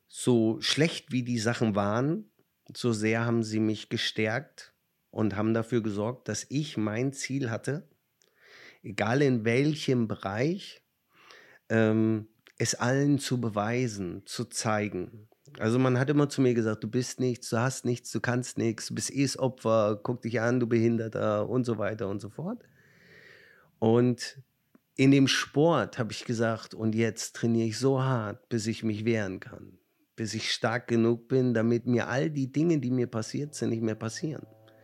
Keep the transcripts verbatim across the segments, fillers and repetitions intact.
so schlecht wie die Sachen waren, so sehr haben sie mich gestärkt und haben dafür gesorgt, dass ich mein Ziel hatte, egal in welchem Bereich, ähm, es allen zu beweisen, zu zeigen. Also man hat immer zu mir gesagt, du bist nichts, du hast nichts, du kannst nichts, du bist eh das Opfer, guck dich an, du Behinderter und so weiter und so fort. Und in dem Sport habe ich gesagt, und jetzt trainiere ich so hart, bis ich mich wehren kann, bis ich stark genug bin, damit mir all die Dinge, die mir passiert sind, nicht mehr passieren.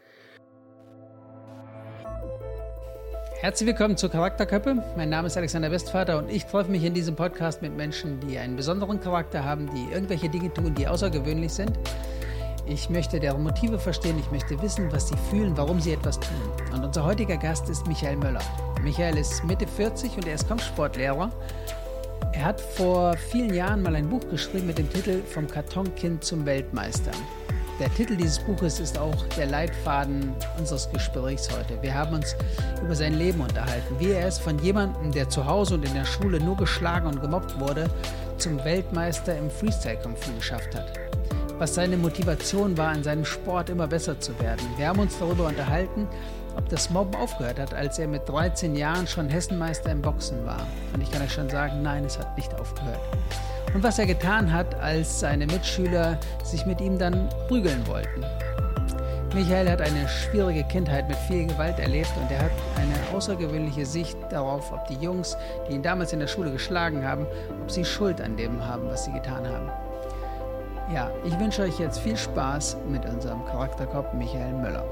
Herzlich willkommen zu Charakterköpfe. Mein Name ist Alexander Westvater und ich treffe mich in diesem Podcast mit Menschen, die einen besonderen Charakter haben, die irgendwelche Dinge tun, die außergewöhnlich sind. Ich möchte deren Motive verstehen, ich möchte wissen, was sie fühlen, warum sie etwas tun. Und unser heutiger Gast ist Michael Möller. Michael ist Mitte vierzig und er ist Kampfsportlehrer. Er hat vor vielen Jahren mal ein Buch geschrieben mit dem Titel Vom Kartonkind zum Weltmeister. Der Titel dieses Buches ist auch der Leitfaden unseres Gesprächs heute. Wir haben uns über sein Leben unterhalten, wie er es von jemandem, der zu Hause und in der Schule nur geschlagen und gemobbt wurde, zum Weltmeister im Freestyle-Kung-Fu geschafft hat. Was seine Motivation war, in seinem Sport immer besser zu werden. Wir haben uns darüber unterhalten, ob das Mobben aufgehört hat, als er mit dreizehn Jahren schon Hessenmeister im Boxen war. Und ich kann euch schon sagen, nein, es hat nicht aufgehört. Und was er getan hat, als seine Mitschüler sich mit ihm dann prügeln wollten. Michael hat eine schwierige Kindheit mit viel Gewalt erlebt und er hat eine außergewöhnliche Sicht darauf, ob die Jungs, die ihn damals in der Schule geschlagen haben, ob sie Schuld an dem haben, was sie getan haben. Ja, ich wünsche euch jetzt viel Spaß mit unserem Charakterkopf Michael Möller.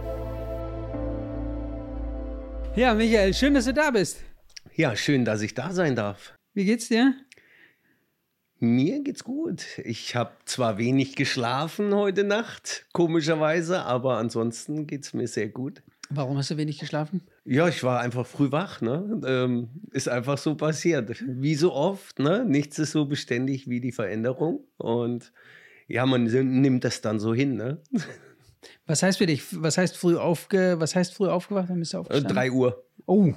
Ja, Michael, schön, dass du da bist. Ja, schön, dass ich da sein darf. Wie geht's dir? Mir geht's gut. Ich habe zwar wenig geschlafen heute Nacht, komischerweise, aber ansonsten geht's mir sehr gut. Warum hast du wenig geschlafen? Ja, ich war einfach früh wach, ne? Ähm, ist einfach so passiert. Wie so oft, ne? Nichts ist so beständig wie die Veränderung. Und ja, man nimmt das dann so hin, ne? Was heißt für dich, was heißt früh aufge, was heißt früh aufgewacht? Dann bist du aufgestanden? Drei Uhr. Oh,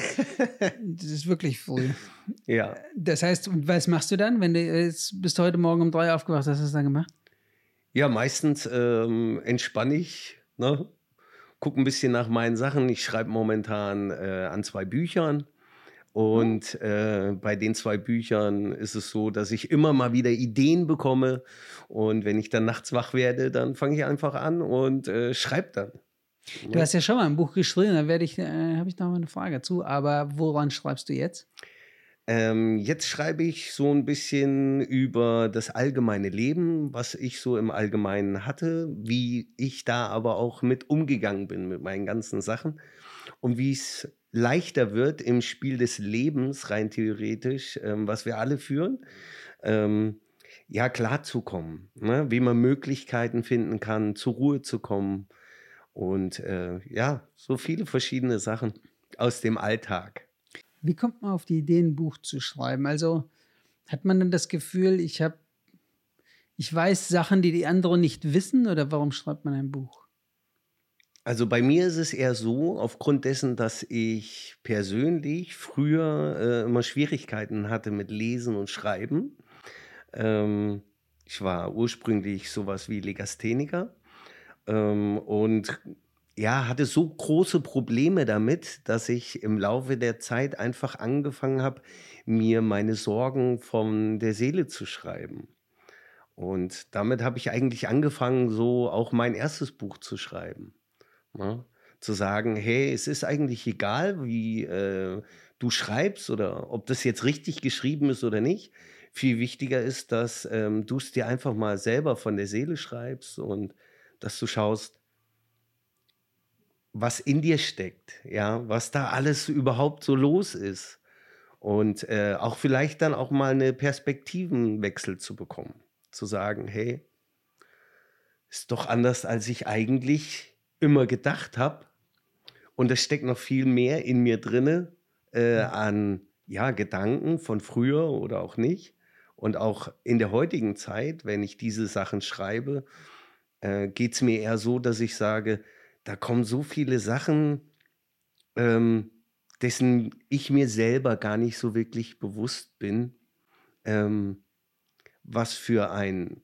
das ist wirklich früh. Ja. Das heißt, was machst du dann, wenn du jetzt bist du heute Morgen um drei aufgewacht, was hast du dann gemacht? Ja, meistens ähm, entspanne ich, ne? Guck ein bisschen nach meinen Sachen. Ich schreibe momentan äh, an zwei Büchern. Und äh, bei den zwei Büchern ist es so, dass ich immer mal wieder Ideen bekomme. Und wenn ich dann nachts wach werde, dann fange ich einfach an und äh, schreibe dann. Du hast ja schon mal ein Buch geschrieben, da werde ich, äh, habe ich noch mal eine Frage zu. Aber woran schreibst du jetzt? Ähm, jetzt schreibe ich so ein bisschen über das allgemeine Leben, was ich so im Allgemeinen hatte, wie ich da aber auch mit umgegangen bin mit meinen ganzen Sachen und wie es leichter wird im Spiel des Lebens, rein theoretisch, ähm, was wir alle führen, ähm, ja, klarzukommen, ne? Wie man Möglichkeiten finden kann, zur Ruhe zu kommen und äh, ja, so viele verschiedene Sachen aus dem Alltag. Wie kommt man auf die Idee, ein Buch zu schreiben? Also hat man dann das Gefühl, ich habe, ich weiß Sachen, die die anderen nicht wissen, oder warum schreibt man ein Buch? Also bei mir ist es eher so, aufgrund dessen, dass ich persönlich früher äh, immer Schwierigkeiten hatte mit Lesen und Schreiben. Ähm, ich war ursprünglich sowas wie Legastheniker ähm, und ja, hatte so große Probleme damit, dass ich im Laufe der Zeit einfach angefangen habe, mir meine Sorgen von der Seele zu schreiben. Und damit habe ich eigentlich angefangen, so auch mein erstes Buch zu schreiben. Ne? Zu sagen, hey, es ist eigentlich egal, wie äh, du schreibst oder ob das jetzt richtig geschrieben ist oder nicht. Viel wichtiger ist, dass ähm, du es dir einfach mal selber von der Seele schreibst und dass du schaust, was in dir steckt, ja, was da alles überhaupt so los ist. Und äh, auch vielleicht dann auch mal eine Perspektivenwechsel zu bekommen. Zu sagen, hey, ist doch anders, als ich eigentlich immer gedacht habe. Und es steckt noch viel mehr in mir drinne äh, an ja, Gedanken von früher oder auch nicht. Und auch in der heutigen Zeit, wenn ich diese Sachen schreibe, äh, geht es mir eher so, dass ich sage, da kommen so viele Sachen, ähm, dessen ich mir selber gar nicht so wirklich bewusst bin, ähm, was für ein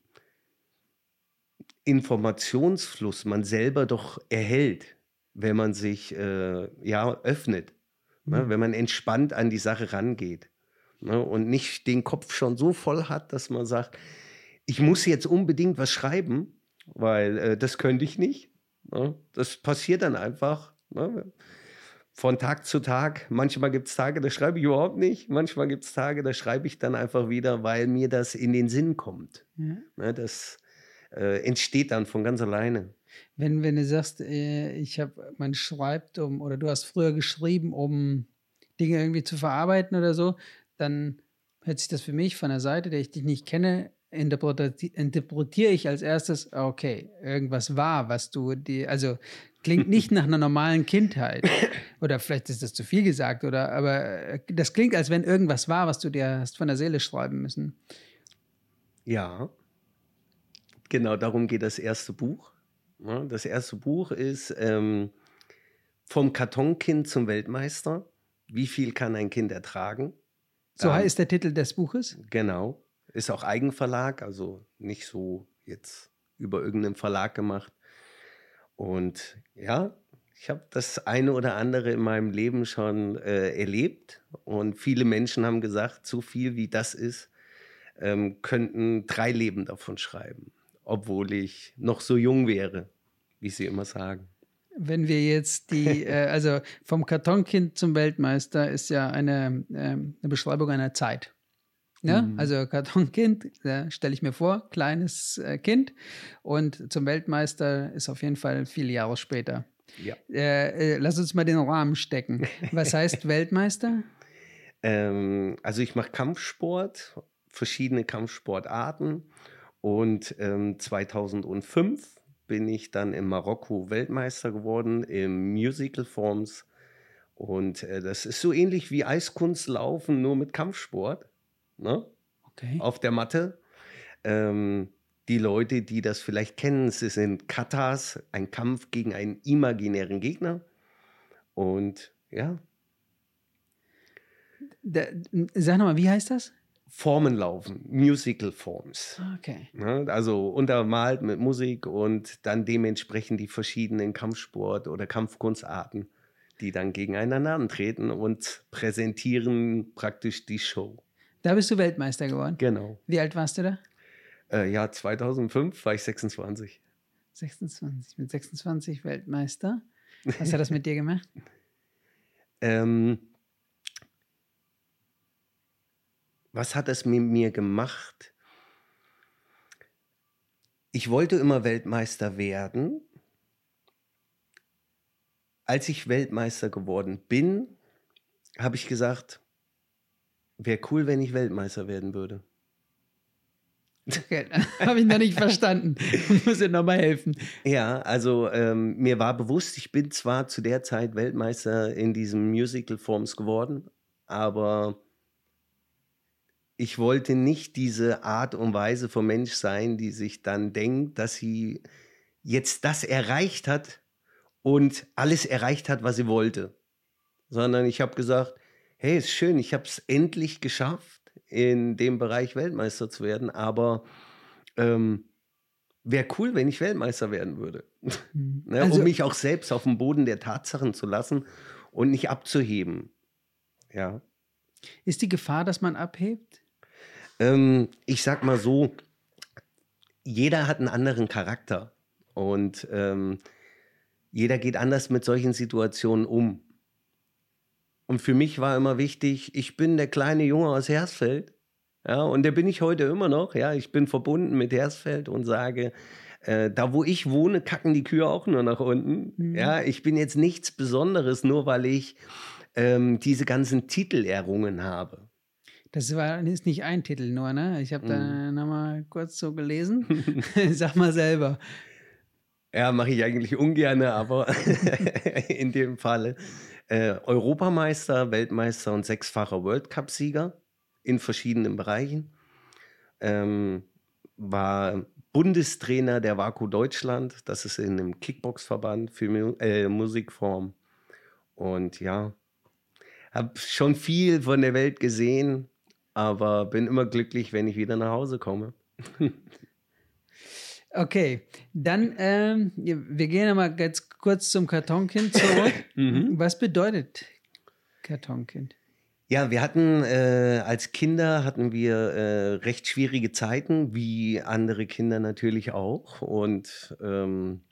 Informationsfluss man selber doch erhält, wenn man sich äh, ja, öffnet, ne? Mhm. Wenn man entspannt an die Sache rangeht, ne? Und nicht den Kopf schon so voll hat, dass man sagt, ich muss jetzt unbedingt was schreiben, weil äh, das könnte ich nicht. Ne? Das passiert dann einfach, ne? Von Tag zu Tag. Manchmal gibt es Tage, da schreibe ich überhaupt nicht. Manchmal gibt es Tage, da schreibe ich dann einfach wieder, weil mir das in den Sinn kommt. Ja. Ne? Das äh, entsteht dann von ganz alleine. Wenn, wenn du sagst, äh, ich habe, man schreibt, um, oder du hast früher geschrieben, um Dinge irgendwie zu verarbeiten oder so, dann hört sich das für mich von der Seite, der ich dich nicht kenne, interpreti- interpretiere ich als erstes, okay, irgendwas war, was du die, also klingt nicht nach einer normalen Kindheit. Oder vielleicht ist das zu viel gesagt, oder, aber äh, das klingt, als wenn irgendwas war, was du dir hast von der Seele schreiben müssen. Ja, genau darum geht das erste Buch. Ne? Das erste Buch ist ähm, Vom Kartonkind zum Weltmeister. Wie viel kann ein Kind ertragen? So Da, heißt der Titel des Buches. genau. Ist auch Eigenverlag, also nicht so jetzt über irgendeinen Verlag gemacht. Und ja, ich habe das eine oder andere in meinem Leben schon äh, erlebt. Und viele Menschen haben gesagt, so viel wie das ist, ähm, könnten drei Leben davon schreiben. Obwohl ich noch so jung wäre, wie sie immer sagen. Wenn wir jetzt die, äh, also vom Kartonkind zum Weltmeister ist ja eine, ähm, eine Beschreibung einer Zeit. Ne? Mhm. Also Kartonkind, äh, stelle ich mir vor, kleines äh, Kind, und zum Weltmeister ist auf jeden Fall viele Jahre später. Ja. Äh, äh, lass uns mal den Rahmen stecken. Was heißt Weltmeister? Ähm, also ich mache Kampfsport, verschiedene Kampfsportarten. Und ähm, zweitausendfünf bin ich dann in Marokko Weltmeister geworden im Musical Forms. Und äh, das ist so ähnlich wie Eiskunstlaufen, nur mit Kampfsport, ne? Okay. Auf der Matte. Ähm, die Leute, die das vielleicht kennen, es sind Katas, ein Kampf gegen einen imaginären Gegner. Und ja, Da, sag nochmal, wie heißt das? Formen laufen, Musical Forms. Okay. Ne? Also untermalt mit Musik und dann dementsprechend die verschiedenen Kampfsport- oder Kampfkunstarten, die dann gegeneinander antreten und präsentieren praktisch die Show. Da bist du Weltmeister geworden. Genau. Wie alt warst du da? Äh, ja, zweitausendfünf war ich sechsundzwanzig. sechsundzwanzig. Mit sechsundzwanzig Weltmeister. Was hat das mit dir gemacht? Ähm, was hat es mit mir gemacht? Ich wollte immer Weltmeister werden. Als ich Weltmeister geworden bin, habe ich gesagt, wäre cool, wenn ich Weltmeister werden würde. Okay, habe ich noch nicht verstanden. Ich muss dir nochmal helfen. Ja, also ähm, mir war bewusst, ich bin zwar zu der Zeit Weltmeister in diesem Musical Forms geworden, aber ich wollte nicht diese Art und Weise von Mensch sein, die sich dann denkt, dass sie jetzt das erreicht hat und alles erreicht hat, was sie wollte. Sondern ich habe gesagt, hey, ist schön, ich habe es endlich geschafft, in dem Bereich Weltmeister zu werden, aber ähm, wäre cool, wenn ich Weltmeister werden würde. Mhm. Ne, Also- um mich auch selbst auf den Boden der Tatsachen zu lassen und nicht abzuheben. Ja. Ist die Gefahr, dass man abhebt? Ähm, ich sag mal so, jeder hat einen anderen Charakter und ähm, jeder geht anders mit solchen Situationen um. Und für mich war immer wichtig, ich bin der kleine Junge aus Hersfeld, ja, und der bin ich heute immer noch, ja, ich bin verbunden mit Hersfeld und sage, äh, da wo ich wohne, kacken die Kühe auch nur nach unten, Mhm. ja, ich bin jetzt nichts Besonderes, nur weil ich ähm, diese ganzen Titel errungen habe. Das war, ist nicht ein Titel nur, ne? Ich habe da nochmal kurz so gelesen. Sag mal selber. Ja, mache ich eigentlich ungern, aber in dem Fall äh, Europameister, Weltmeister und sechsfacher World Cup-Sieger in verschiedenen Bereichen. Ähm, war Bundestrainer der WAKO Deutschland, das ist in einem Kickbox-Verband für Mu äh, Musikform. Und ja, habe schon viel von der Welt gesehen, aber bin immer glücklich, wenn ich wieder nach Hause komme. Okay, dann, ähm, wir gehen nochmal ganz kurz zum Kartonkind zurück. Mhm. Was bedeutet Kartonkind? Ja, wir hatten äh, als Kinder hatten wir äh, recht schwierige Zeiten, wie andere Kinder natürlich auch. Und ähm,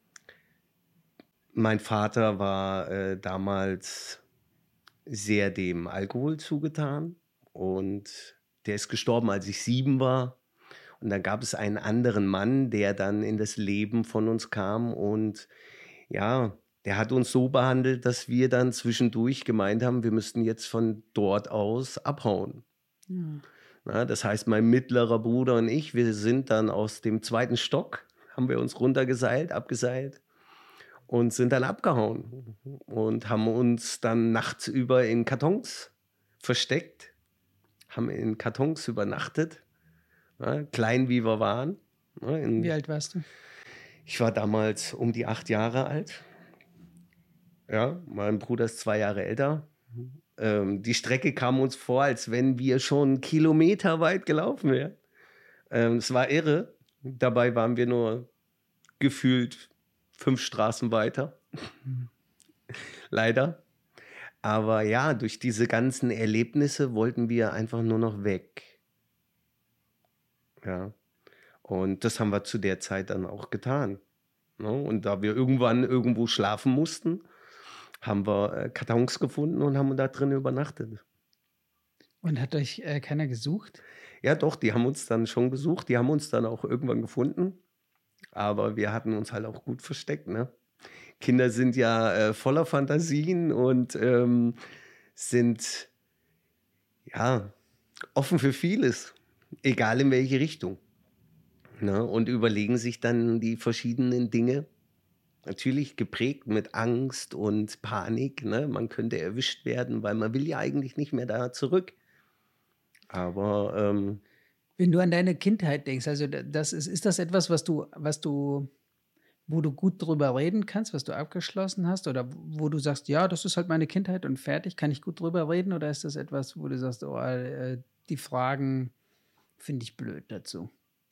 mein Vater war äh, damals sehr dem Alkohol zugetan und der ist gestorben, als ich sieben war. Und dann gab es einen anderen Mann, der dann in das Leben von uns kam und ja, der hat uns so behandelt, dass wir dann zwischendurch gemeint haben, wir müssten jetzt von dort aus abhauen. Ja. Na, das heißt, mein mittlerer Bruder und ich, wir sind dann aus dem zweiten Stock, haben wir uns runtergeseilt, abgeseilt und sind dann abgehauen und haben uns dann nachts über in Kartons versteckt, haben in Kartons übernachtet, ja, klein wie wir waren. Ja, in, Wie alt warst du? ich war damals um die acht Jahre alt. Ja, mein Bruder ist zwei Jahre älter. Ähm, die Strecke kam uns vor, als wenn wir schon kilometerweit gelaufen wären. Ähm, es war irre. Dabei waren wir nur gefühlt fünf Straßen weiter. Leider. Aber ja, durch diese ganzen Erlebnisse wollten wir einfach nur noch weg. Ja. Und das haben wir zu der Zeit dann auch getan. Ne? Und da wir irgendwann irgendwo schlafen mussten, haben wir äh, Kartons gefunden und haben da drin übernachtet. Und hat euch äh, keiner gesucht? Ja, doch, die haben uns dann schon gesucht. Die haben uns dann auch irgendwann gefunden. Aber wir hatten uns halt auch gut versteckt, ne? Kinder sind ja äh, voller Fantasien und ähm, sind ja offen für vieles, egal in welche Richtung. Ne? Und überlegen sich dann die verschiedenen Dinge. Natürlich geprägt mit Angst und Panik. Ne? Man könnte erwischt werden, weil man will ja eigentlich nicht mehr da zurück. Aber ähm, Wenn du an deine Kindheit denkst, also da- das ist, ist das etwas, was du, was du, wo du gut drüber reden kannst, was du abgeschlossen hast, oder wo du sagst, ja, das ist halt meine Kindheit und fertig, kann ich gut drüber reden, oder ist das etwas, wo du sagst, oh, äh, die Fragen finde ich blöd dazu?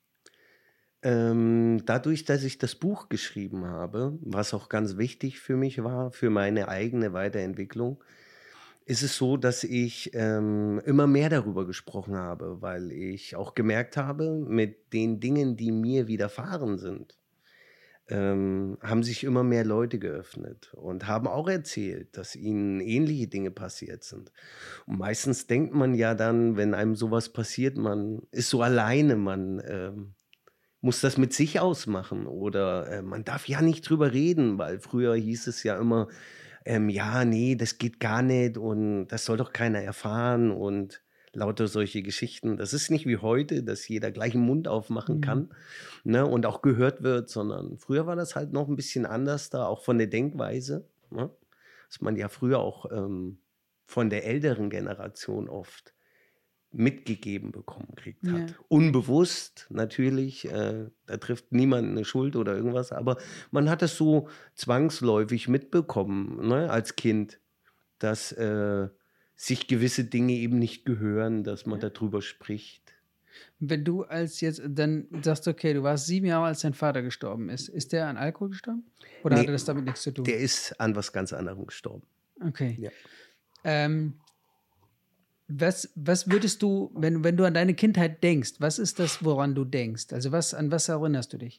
ähm, dadurch, dass ich das Buch geschrieben habe, was auch ganz wichtig für mich war, für meine eigene Weiterentwicklung, ist es so, dass ich ähm, immer mehr darüber gesprochen habe, weil ich auch gemerkt habe, mit den Dingen, die mir widerfahren sind, ähm, haben sich immer mehr Leute geöffnet und haben auch erzählt, dass ihnen ähnliche Dinge passiert sind. Und meistens denkt man ja dann, wenn einem sowas passiert, man ist so alleine, man ähm, muss das mit sich ausmachen oder äh, man darf ja nicht drüber reden, weil früher hieß es ja immer, ähm, ja, nee, das geht gar nicht und das soll doch keiner erfahren und lauter solche Geschichten. Das ist nicht wie heute, dass jeder gleich einen Mund aufmachen Mhm. kann, ne, und auch gehört wird, sondern früher war das halt noch ein bisschen anders da, auch von der Denkweise, ne? Dass man ja früher auch ähm, von der älteren Generation oft mitgegeben bekommen kriegt Ja. hat. Unbewusst natürlich, äh, da trifft niemand eine Schuld oder irgendwas, aber man hat es so zwangsläufig mitbekommen, ne, als Kind, dass äh, sich gewisse Dinge eben nicht gehören, dass man Ja. darüber spricht. Wenn du als jetzt dann sagst, okay, du warst sieben Jahre, als dein Vater gestorben ist, ist der an Alkohol gestorben? Oder hatte Nee, das damit nichts zu tun? der ist an was ganz anderem gestorben. Okay. Ja. Ähm, was, was würdest du, wenn, wenn du an deine Kindheit denkst, was ist das, woran du denkst? Also was, an was erinnerst du dich?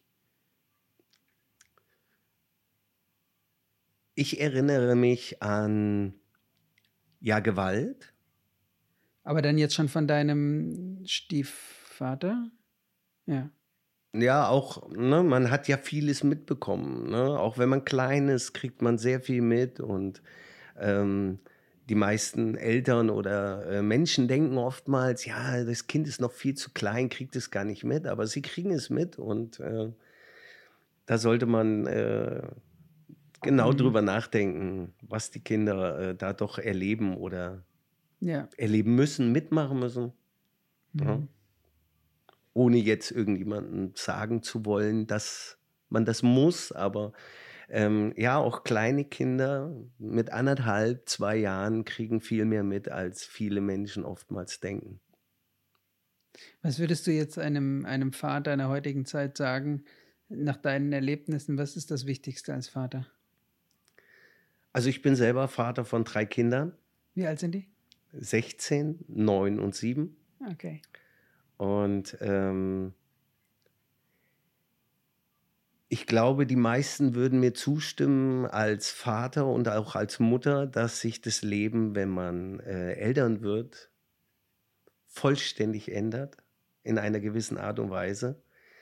Ich erinnere mich an, ja, Gewalt. Aber dann jetzt schon von deinem Stiefvater? Ja. Ja, auch, ne, man hat ja vieles mitbekommen, ne? Auch wenn man klein ist, kriegt man sehr viel mit und ähm, die meisten Eltern oder äh, Menschen denken oftmals, ja, das Kind ist noch viel zu klein, kriegt es gar nicht mit, aber sie kriegen es mit und äh, da sollte man äh, genau Mhm. drüber nachdenken, was die Kinder äh, da doch erleben oder Ja. erleben müssen, mitmachen müssen. Ja. Mhm. Ohne jetzt irgendjemandem sagen zu wollen, dass man das muss, aber ähm, ja, auch kleine Kinder mit anderthalb, zwei Jahren kriegen viel mehr mit, als viele Menschen oftmals denken. Was würdest du jetzt einem, einem Vater in der heutigen Zeit sagen, nach deinen Erlebnissen, was ist das Wichtigste als Vater? Also ich bin selber Vater von drei Kindern, Wie alt sind die? sechzehn, neun und sieben. Okay. Und ähm, ich glaube, die meisten würden mir zustimmen als Vater und auch als Mutter, dass sich das Leben, wenn man äh, Eltern wird, vollständig ändert in einer gewissen Art und Weise.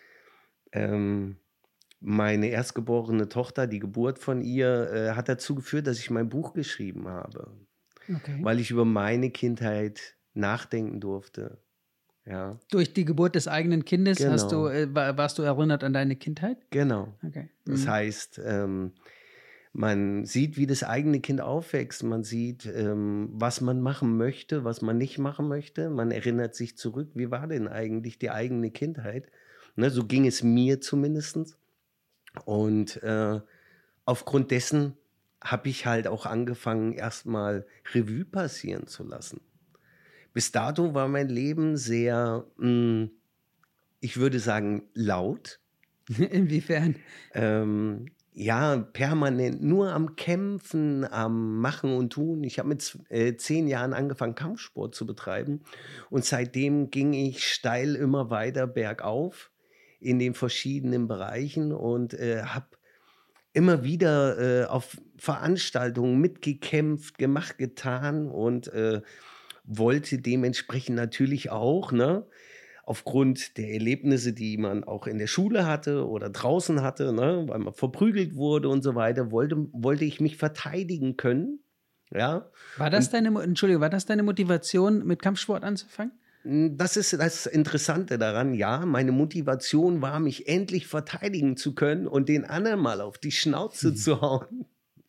Ähm, meine erstgeborene Tochter, die Geburt von ihr, äh, hat dazu geführt, dass ich mein Buch geschrieben habe, Okay. weil ich über meine Kindheit nachdenken durfte. Ja, Durch die Geburt des eigenen Kindes hast du, genau, äh, wa- warst du erinnert an deine Kindheit? genau. Okay. Das Mhm. heißt, ähm, man sieht, wie das eigene Kind aufwächst. Man sieht, ähm, was man machen möchte, was man nicht machen möchte. Man erinnert sich zurück, wie war denn eigentlich die eigene Kindheit? Ne, so ging es mir zumindest. Und äh, aufgrund dessen habe ich halt auch angefangen, erstmal Revue passieren zu lassen. Bis dato war mein Leben sehr, mh, ich würde sagen, laut. Inwiefern? Ähm, ja, permanent nur am Kämpfen, am Machen und Tun. Ich habe mit z äh, zehn Jahren angefangen, Kampfsport zu betreiben und seitdem ging ich steil immer weiter bergauf in den verschiedenen Bereichen und, äh, habe immer wieder, äh, auf Veranstaltungen mitgekämpft, gemacht, getan und, äh, wollte dementsprechend natürlich auch, ne, aufgrund der Erlebnisse, die man auch in der Schule hatte oder draußen hatte, ne, weil man verprügelt wurde und so weiter, wollte wollte ich mich verteidigen können, ja? War das Und, deine, Mo- Entschuldigung, war das deine Motivation, mit Kampfsport anzufangen? hm, das ist das Interessante daran, ja, meine Motivation war, mich endlich verteidigen zu können und den anderen mal auf die Schnauze zu hauen.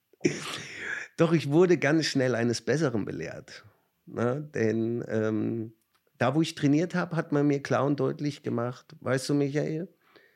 Doch ich wurde ganz schnell eines Besseren belehrt, ne? Denn, ähm, da, wo ich trainiert habe, hat man mir klar und deutlich gemacht: „Weißt du, Michael,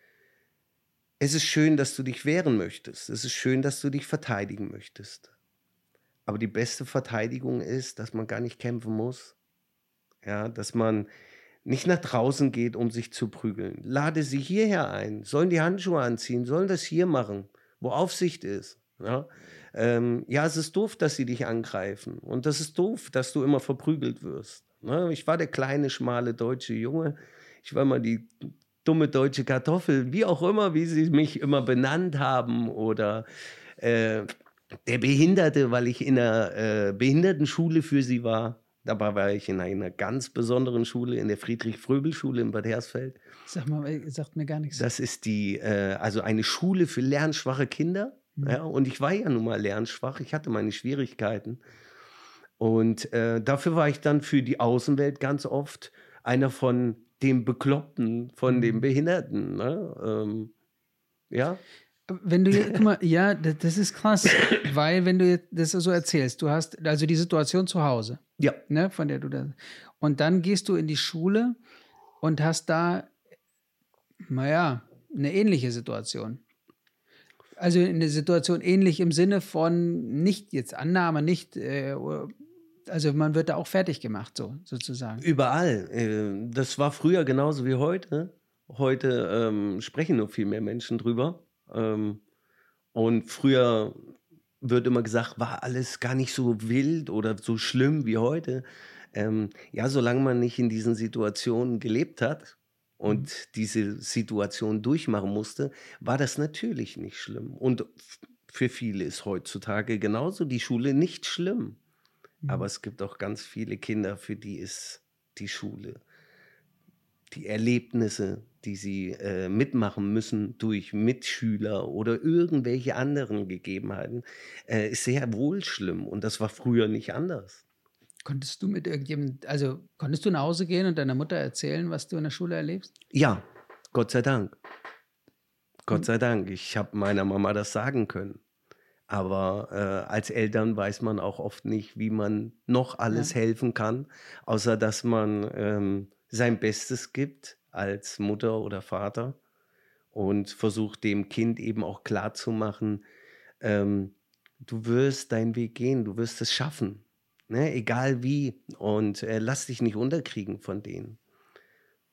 es ist schön, dass du dich wehren möchtest. Es ist schön, dass du dich verteidigen möchtest. Aber die beste Verteidigung ist, dass man gar nicht kämpfen muss, ja, dass man nicht nach draußen geht, um sich zu prügeln. Lade sie hierher ein, sollen die Handschuhe anziehen, sollen das hier machen, wo Aufsicht ist. Ja, ähm, ja, es ist doof, dass sie dich angreifen. Und das ist doof, dass du immer verprügelt wirst. Ne? Ich war der kleine, schmale deutsche Junge. Ich war mal die dumme deutsche Kartoffel, wie auch immer, wie sie mich immer benannt haben. Oder äh, der Behinderte, weil ich in einer äh, Behindertenschule für sie war. Dabei war ich in einer ganz besonderen Schule, in der Friedrich-Fröbel-Schule in Bad Hersfeld. Sag mal, äh, sagt mir gar nichts. Das ist die, äh, also eine Schule für lernschwache Kinder. Hm. Ja, und ich war ja nun mal lernschwach. Ich hatte meine Schwierigkeiten. Und äh, dafür war ich dann für die Außenwelt ganz oft einer von dem Bekloppten, von dem Hm. Behinderten. Ne? Ähm, ja, Wenn du jetzt, guck mal, ja, das, das ist krass, weil wenn du jetzt das so erzählst, du hast also die Situation zu Hause, ja, ne, von der du da, und dann gehst du in die Schule und hast da, naja, eine ähnliche Situation. Also eine Situation ähnlich im Sinne von nicht jetzt Annahme, nicht, äh, also man wird da auch fertig gemacht, so sozusagen. überall. Äh, das war früher genauso wie heute. Heute ähm, sprechen nur viel mehr Menschen drüber. Ähm, und früher wird immer gesagt, war alles gar nicht so wild oder so schlimm wie heute. Ähm, ja, solange man nicht in diesen Situationen gelebt hat Mhm. und diese Situation durchmachen musste, war das natürlich nicht schlimm. Und f- für viele ist heutzutage genauso die Schule nicht schlimm. Aber Mhm. es gibt auch ganz viele Kinder, für die ist die Schule, die Erlebnisse, die sie äh, mitmachen müssen durch Mitschüler oder irgendwelche anderen Gegebenheiten, äh, ist sehr wohl schlimm. Und das war früher nicht anders. Konntest du mit irgendjemandem, also konntest du nach Hause gehen und deiner Mutter erzählen, was du in der Schule erlebst? Ja, Gott sei Dank. Gott Und sei Dank. Ich habe meiner Mama das sagen können. Aber äh, als Eltern weiß man auch oft nicht, wie man noch ja. alles helfen kann, außer dass man ähm, sein Bestes gibt als Mutter oder Vater und versucht dem Kind eben auch klarzumachen, ähm, du wirst deinen Weg gehen, du wirst es schaffen, ne? Egal wie. Und äh, lass dich nicht unterkriegen von denen.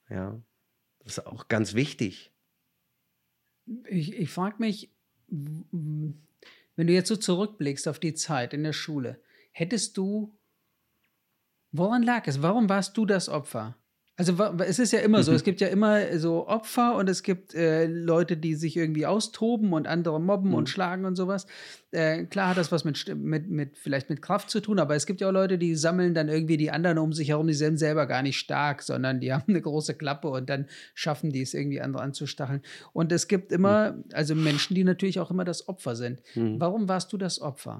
Ja, das ist auch ganz wichtig. Ich, ich frage mich, w- wenn du jetzt so zurückblickst auf die Zeit in der Schule, hättest du, woran lag es? Warum warst du das Opfer? Also wa- es ist ja immer so, es gibt ja immer so Opfer und es gibt äh, Leute, die sich irgendwie austoben und andere mobben und Mhm. schlagen und sowas. Äh, klar hat das was mit, Sti- mit, mit, vielleicht mit Kraft zu tun, aber es gibt ja auch Leute, die sammeln dann irgendwie die anderen um sich herum, die sind selber gar nicht stark, sondern die haben eine große Klappe und dann schaffen die es irgendwie andere anzustacheln. Und es gibt Mhm. immer, also Menschen, die natürlich auch immer das Opfer sind. Mhm. Warum warst du das Opfer?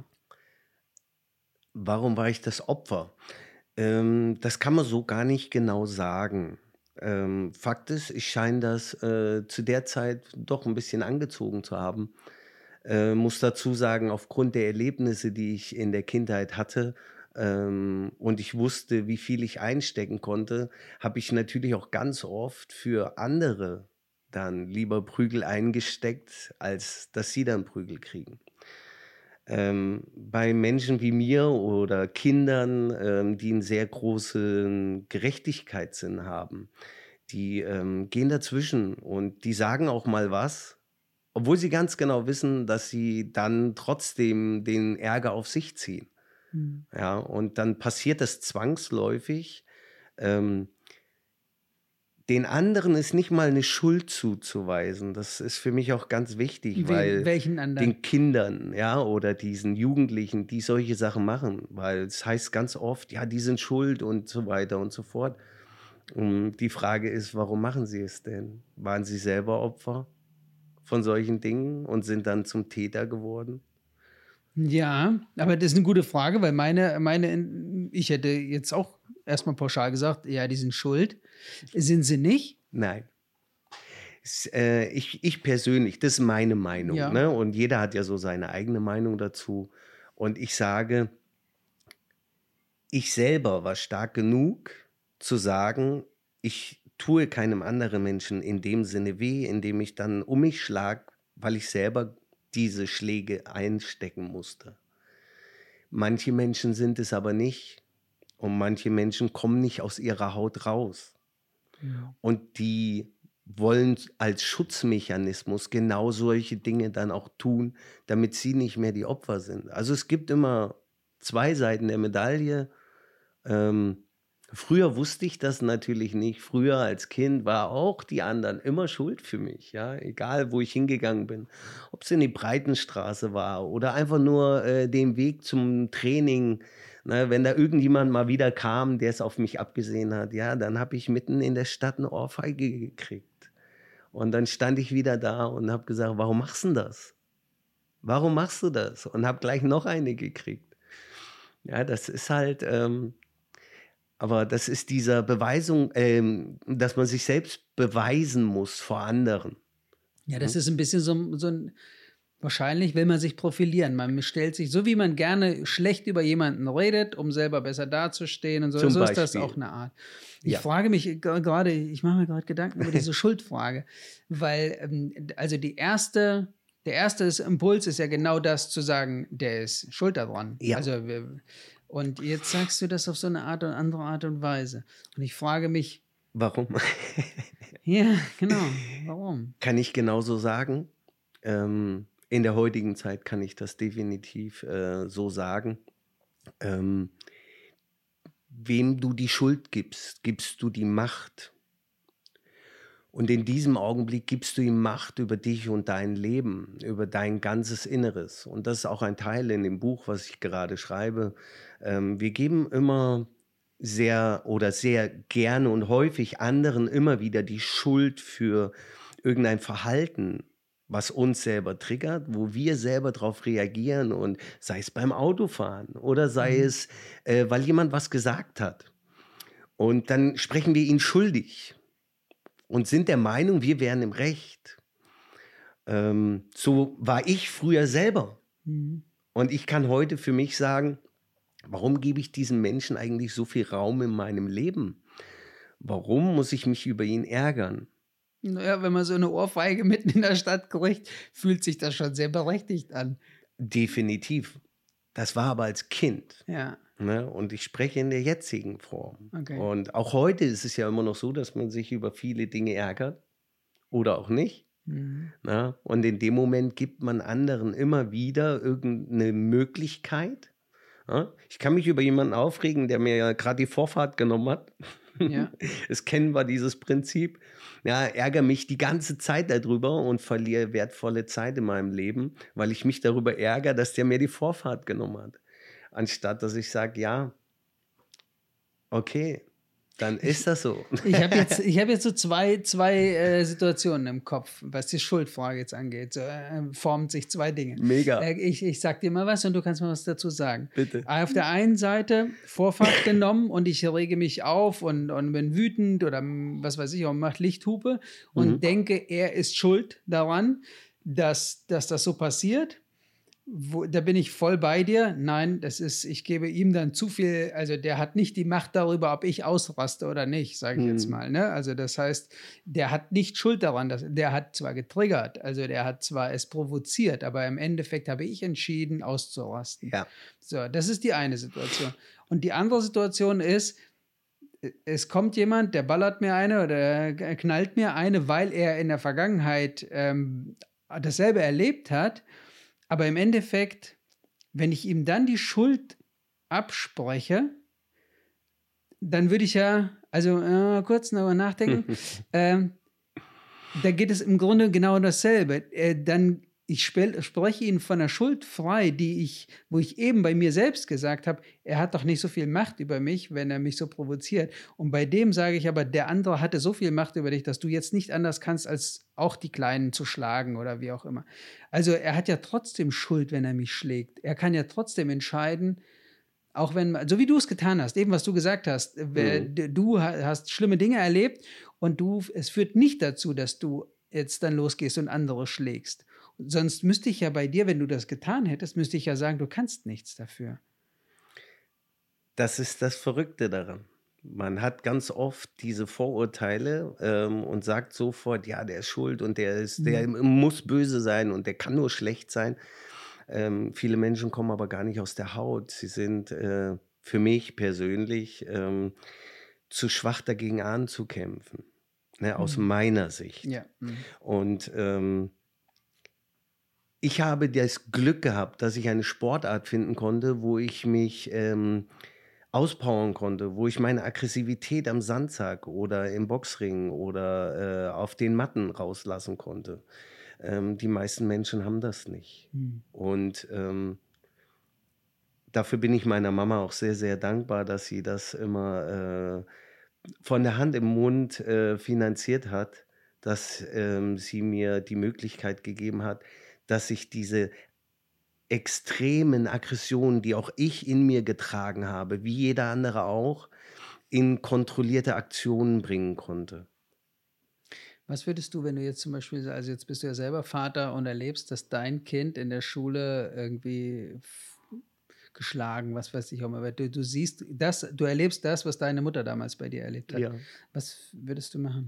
Warum war ich das Opfer? Ähm, das kann man so gar nicht genau sagen. Ähm, Fakt ist, ich scheine das äh, zu der Zeit doch ein bisschen angezogen zu haben. Äh, muss dazu sagen, aufgrund der Erlebnisse, die ich in der Kindheit hatte, ähm, und ich wusste, wie viel ich einstecken konnte, habe ich natürlich auch ganz oft für andere dann lieber Prügel eingesteckt, als dass sie dann Prügel kriegen. Ähm, bei Menschen wie mir oder Kindern, ähm, die einen sehr großen Gerechtigkeitssinn haben, die, ähm, gehen dazwischen und die sagen auch mal was, obwohl sie ganz genau wissen, dass sie dann trotzdem den Ärger auf sich ziehen. Hm. Ja, und dann passiert das zwangsläufig. Ähm, Den anderen ist nicht mal eine Schuld zuzuweisen. Das ist für mich auch ganz wichtig, Wem, weil welchen anderen? den Kindern, ja, oder diesen Jugendlichen, die solche Sachen machen, weil es heißt ganz oft, ja, die sind schuld und so weiter und so fort. Und die Frage ist, warum machen sie es denn? Waren sie selber Opfer von solchen Dingen und sind dann zum Täter geworden? Ja, aber das ist eine gute Frage, weil meine, meine, ich hätte jetzt auch erstmal pauschal gesagt, ja, die sind schuld. Sind sie nicht? Nein. S äh, ich ich persönlich, das ist meine Meinung, Ja. ne? Und jeder hat ja so seine eigene Meinung dazu. Und ich sage, ich selber war stark genug zu sagen, ich tue keinem anderen Menschen in dem Sinne weh, indem ich dann um mich schlage, weil ich selber diese Schläge einstecken musste. Manche Menschen sind es aber nicht und manche Menschen kommen nicht aus ihrer Haut raus. Hm. Und die wollen als Schutzmechanismus genau solche Dinge dann auch tun, damit sie nicht mehr die Opfer sind. Also es gibt immer zwei Seiten der Medaille. Ähm, früher wusste ich das natürlich nicht. Früher als Kind war auch die anderen immer schuld für mich, ja, egal wo ich hingegangen bin. Ob es in die Breitenstraße war oder einfach nur äh, den Weg zum Training. Ne, wenn da irgendjemand mal wieder kam, der es auf mich abgesehen hat, ja, dann habe ich mitten in der Stadt eine Ohrfeige gekriegt. Und dann stand ich wieder da und habe gesagt, warum machst du denn das? Warum machst du das? Und habe gleich noch eine gekriegt. Ja, das ist halt, ähm, aber das ist dieser Beweisung, ähm, dass man sich selbst beweisen muss vor anderen. Ja, das Mhm. ist ein bisschen so, ein- so ein, wahrscheinlich will man sich profilieren. Man stellt sich, so wie man gerne schlecht über jemanden redet, um selber besser dazustehen und so, Zum so ist das auch Beispiel. eine Art. Ich Ja. frage mich g- gerade, ich mache mir gerade Gedanken über diese Schuldfrage, weil, ähm, also die erste, der erste Impuls ist ja genau das zu sagen, der ist schuld daran. Ja. Also, wir- und jetzt sagst du das auf so eine Art und andere Art und Weise. Und ich frage mich, Warum? ja, genau, warum? Kann ich genauso sagen. Ähm, in der heutigen Zeit kann ich das definitiv äh, so sagen. Ähm, Wem du die Schuld gibst, gibst du die Macht. Und in diesem Augenblick gibst du ihm Macht über dich und dein Leben, über dein ganzes Inneres. Und das ist auch ein Teil in dem Buch, was ich gerade schreibe. Ähm, wir geben immer sehr oder sehr gerne und häufig anderen immer wieder die Schuld für irgendein Verhalten, was uns selber triggert, wo wir selber darauf reagieren und sei es beim Autofahren oder sei Mhm. es, äh, weil jemand was gesagt hat. Und dann sprechen wir ihn schuldig und sind der Meinung, wir wären im Recht. Ähm, so war ich früher selber. Mhm. Und ich kann heute für mich sagen, warum gebe ich diesem Menschen eigentlich so viel Raum in meinem Leben? Warum muss ich mich über ihn ärgern? Naja, wenn man so eine Ohrfeige mitten in der Stadt kriegt, fühlt sich das schon sehr berechtigt an. Definitiv. Das war aber als Kind. Ja. Ne? Und ich spreche in der jetzigen Form. Okay. Und auch heute ist es ja immer noch so, dass man sich über viele Dinge ärgert oder auch nicht. Mhm. Ne? Und in dem Moment gibt man anderen immer wieder irgendeine Möglichkeit. Ja? Ich kann mich über jemanden aufregen, der mir ja gerade die Vorfahrt genommen hat. Ja. Es kennen wir dieses Prinzip. Ja, ärgere mich die ganze Zeit darüber und verliere wertvolle Zeit in meinem Leben, weil ich mich darüber ärgere, dass der mir die Vorfahrt genommen hat. Anstatt dass ich sage, ja, okay, dann ist das so. Ich habe jetzt, ich hab jetzt so zwei, zwei äh, Situationen im Kopf, was die Schuldfrage jetzt angeht. So, äh, formt sich zwei Dinge. Mega. Äh, ich, ich sag dir mal was und du kannst mal was dazu sagen. Bitte. Auf der einen Seite Vorfahrt genommen und ich rege mich auf und, und bin wütend oder mm, was weiß ich, und mache Lichthupe und Mhm. denke, er ist schuld daran, dass, dass das so passiert. Wo, da bin ich voll bei dir. Nein, das ist, ich gebe ihm dann zu viel, also der hat nicht die Macht darüber, ob ich ausraste oder nicht, sage ich jetzt Mhm. mal. Ne? Also das heißt, der hat nicht Schuld daran, dass, der hat zwar getriggert, also der hat zwar es provoziert, aber im Endeffekt habe ich entschieden, auszurasten. Ja. So, das ist die eine Situation. Und die andere Situation ist, es kommt jemand, der ballert mir eine oder knallt mir eine, weil er in der Vergangenheit ähm, dasselbe erlebt hat. Aber im Endeffekt, wenn ich ihm dann die Schuld abspreche, dann würde ich ja, also äh, kurz darüber nachdenken, ähm, da geht es im Grunde genau dasselbe. Äh, dann, ich spel- spreche ihn von der Schuld frei, die ich, wo ich eben bei mir selbst gesagt habe, er hat doch nicht so viel Macht über mich, wenn er mich so provoziert. Und bei dem sage ich aber, der andere hatte so viel Macht über dich, dass du jetzt nicht anders kannst, als auch die Kleinen zu schlagen oder wie auch immer. Also er hat ja trotzdem Schuld, wenn er mich schlägt. Er kann ja trotzdem entscheiden, auch wenn, so wie du es getan hast, eben was du gesagt hast, Mhm. du hast schlimme Dinge erlebt und du, es führt nicht dazu, dass du jetzt dann losgehst und andere schlägst. Sonst müsste ich ja bei dir, wenn du das getan hättest, müsste ich ja sagen, du kannst nichts dafür. Das ist das Verrückte daran. Man hat ganz oft diese Vorurteile ähm, und sagt sofort, ja, der ist schuld und der ist, der Mhm. muss böse sein und der kann nur schlecht sein. Ähm, viele Menschen kommen aber gar nicht aus der Haut. Sie sind äh, für mich persönlich ähm, zu schwach dagegen anzukämpfen, ne, aus Mhm. meiner Sicht. Ja. Mhm. Und ähm, ich habe das Glück gehabt, dass ich eine Sportart finden konnte, wo ich mich ähm, auspowern konnte, wo ich meine Aggressivität am Sandsack oder im Boxring oder äh, auf den Matten rauslassen konnte. Ähm, die meisten Menschen haben das nicht. Mhm. Und ähm, dafür bin ich meiner Mama auch sehr, sehr dankbar, dass sie das immer äh, von der Hand im Mund äh, finanziert hat, dass ähm, sie mir die Möglichkeit gegeben hat, dass ich diese extremen Aggressionen, die auch ich in mir getragen habe, wie jeder andere auch, in kontrollierte Aktionen bringen konnte. Was würdest du, wenn du jetzt zum Beispiel, also jetzt bist du ja selber Vater und erlebst, dass dein Kind in der Schule irgendwie f- geschlagen, was weiß ich auch mal, du, du siehst das, du erlebst das, was deine Mutter damals bei dir erlebt hat. Ja. Was würdest du machen?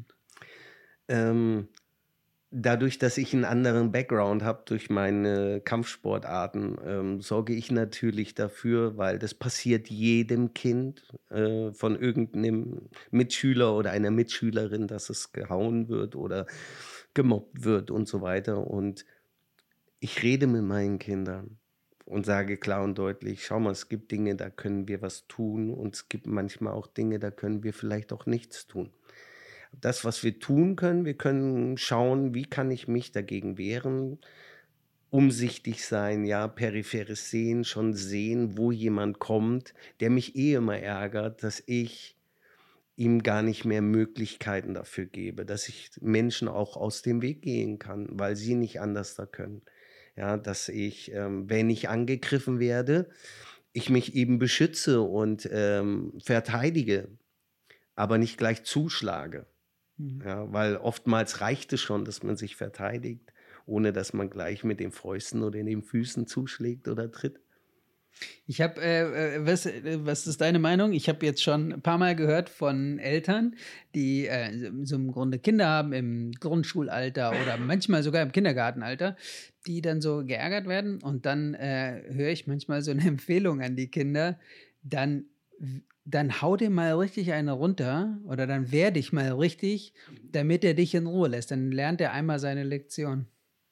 Ähm, dadurch, dass ich einen anderen Background habe durch meine Kampfsportarten, ähm, sorge ich natürlich dafür, weil das passiert jedem Kind äh, von irgendeinem Mitschüler oder einer Mitschülerin, dass es gehauen wird oder gemobbt wird und so weiter. Und ich rede mit meinen Kindern und sage klar und deutlich, schau mal, es gibt Dinge, da können wir was tun und es gibt manchmal auch Dinge, da können wir vielleicht auch nichts tun. Das, was wir tun können, wir können schauen, wie kann ich mich dagegen wehren, umsichtig sein, ja, peripheres Sehen, schon sehen, wo jemand kommt, der mich eh immer ärgert, dass ich ihm gar nicht mehr Möglichkeiten dafür gebe, dass ich Menschen auch aus dem Weg gehen kann, weil sie nicht anders da können. Ja, dass ich, ähm, wenn ich angegriffen werde, ich mich eben beschütze und ähm, verteidige, aber nicht gleich zuschlage. Mhm. Ja, weil oftmals reicht es schon, dass man sich verteidigt, ohne dass man gleich mit den Fäusten oder den Füßen zuschlägt oder tritt. Ich habe, äh, äh, was, äh, was ist deine Meinung? Ich habe jetzt schon ein paar Mal gehört von Eltern, die äh, so im Grunde Kinder haben im Grundschulalter oder manchmal sogar im Kindergartenalter, die dann so geärgert werden. Und dann äh, höre ich manchmal so eine Empfehlung an die Kinder, dann, w- dann hau dir mal richtig eine runter oder dann wehr dich mal richtig, damit er dich in Ruhe lässt. Dann lernt er einmal seine Lektion.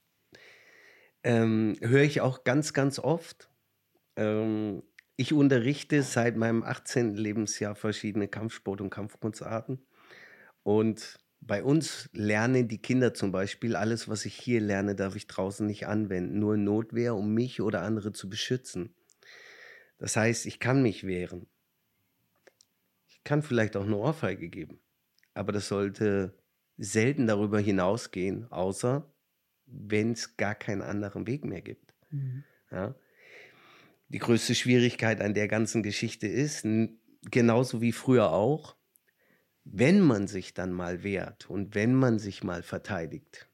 Ähm, höre ich auch ganz, ganz oft. Ähm, ich unterrichte seit meinem achtzehnten Lebensjahr verschiedene Kampfsport- und Kampfkunstarten. Und bei uns lernen die Kinder zum Beispiel, alles, was ich hier lerne, darf ich draußen nicht anwenden, nur in Notwehr, um mich oder andere zu beschützen. Das heißt, ich kann mich wehren. Ich kann vielleicht auch eine Ohrfeige geben, aber das sollte selten darüber hinausgehen, außer wenn es gar keinen anderen Weg mehr gibt. Mhm. Ja? Die größte Schwierigkeit an der ganzen Geschichte ist, n- genauso wie früher auch, wenn man sich dann mal wehrt und wenn man sich mal verteidigt,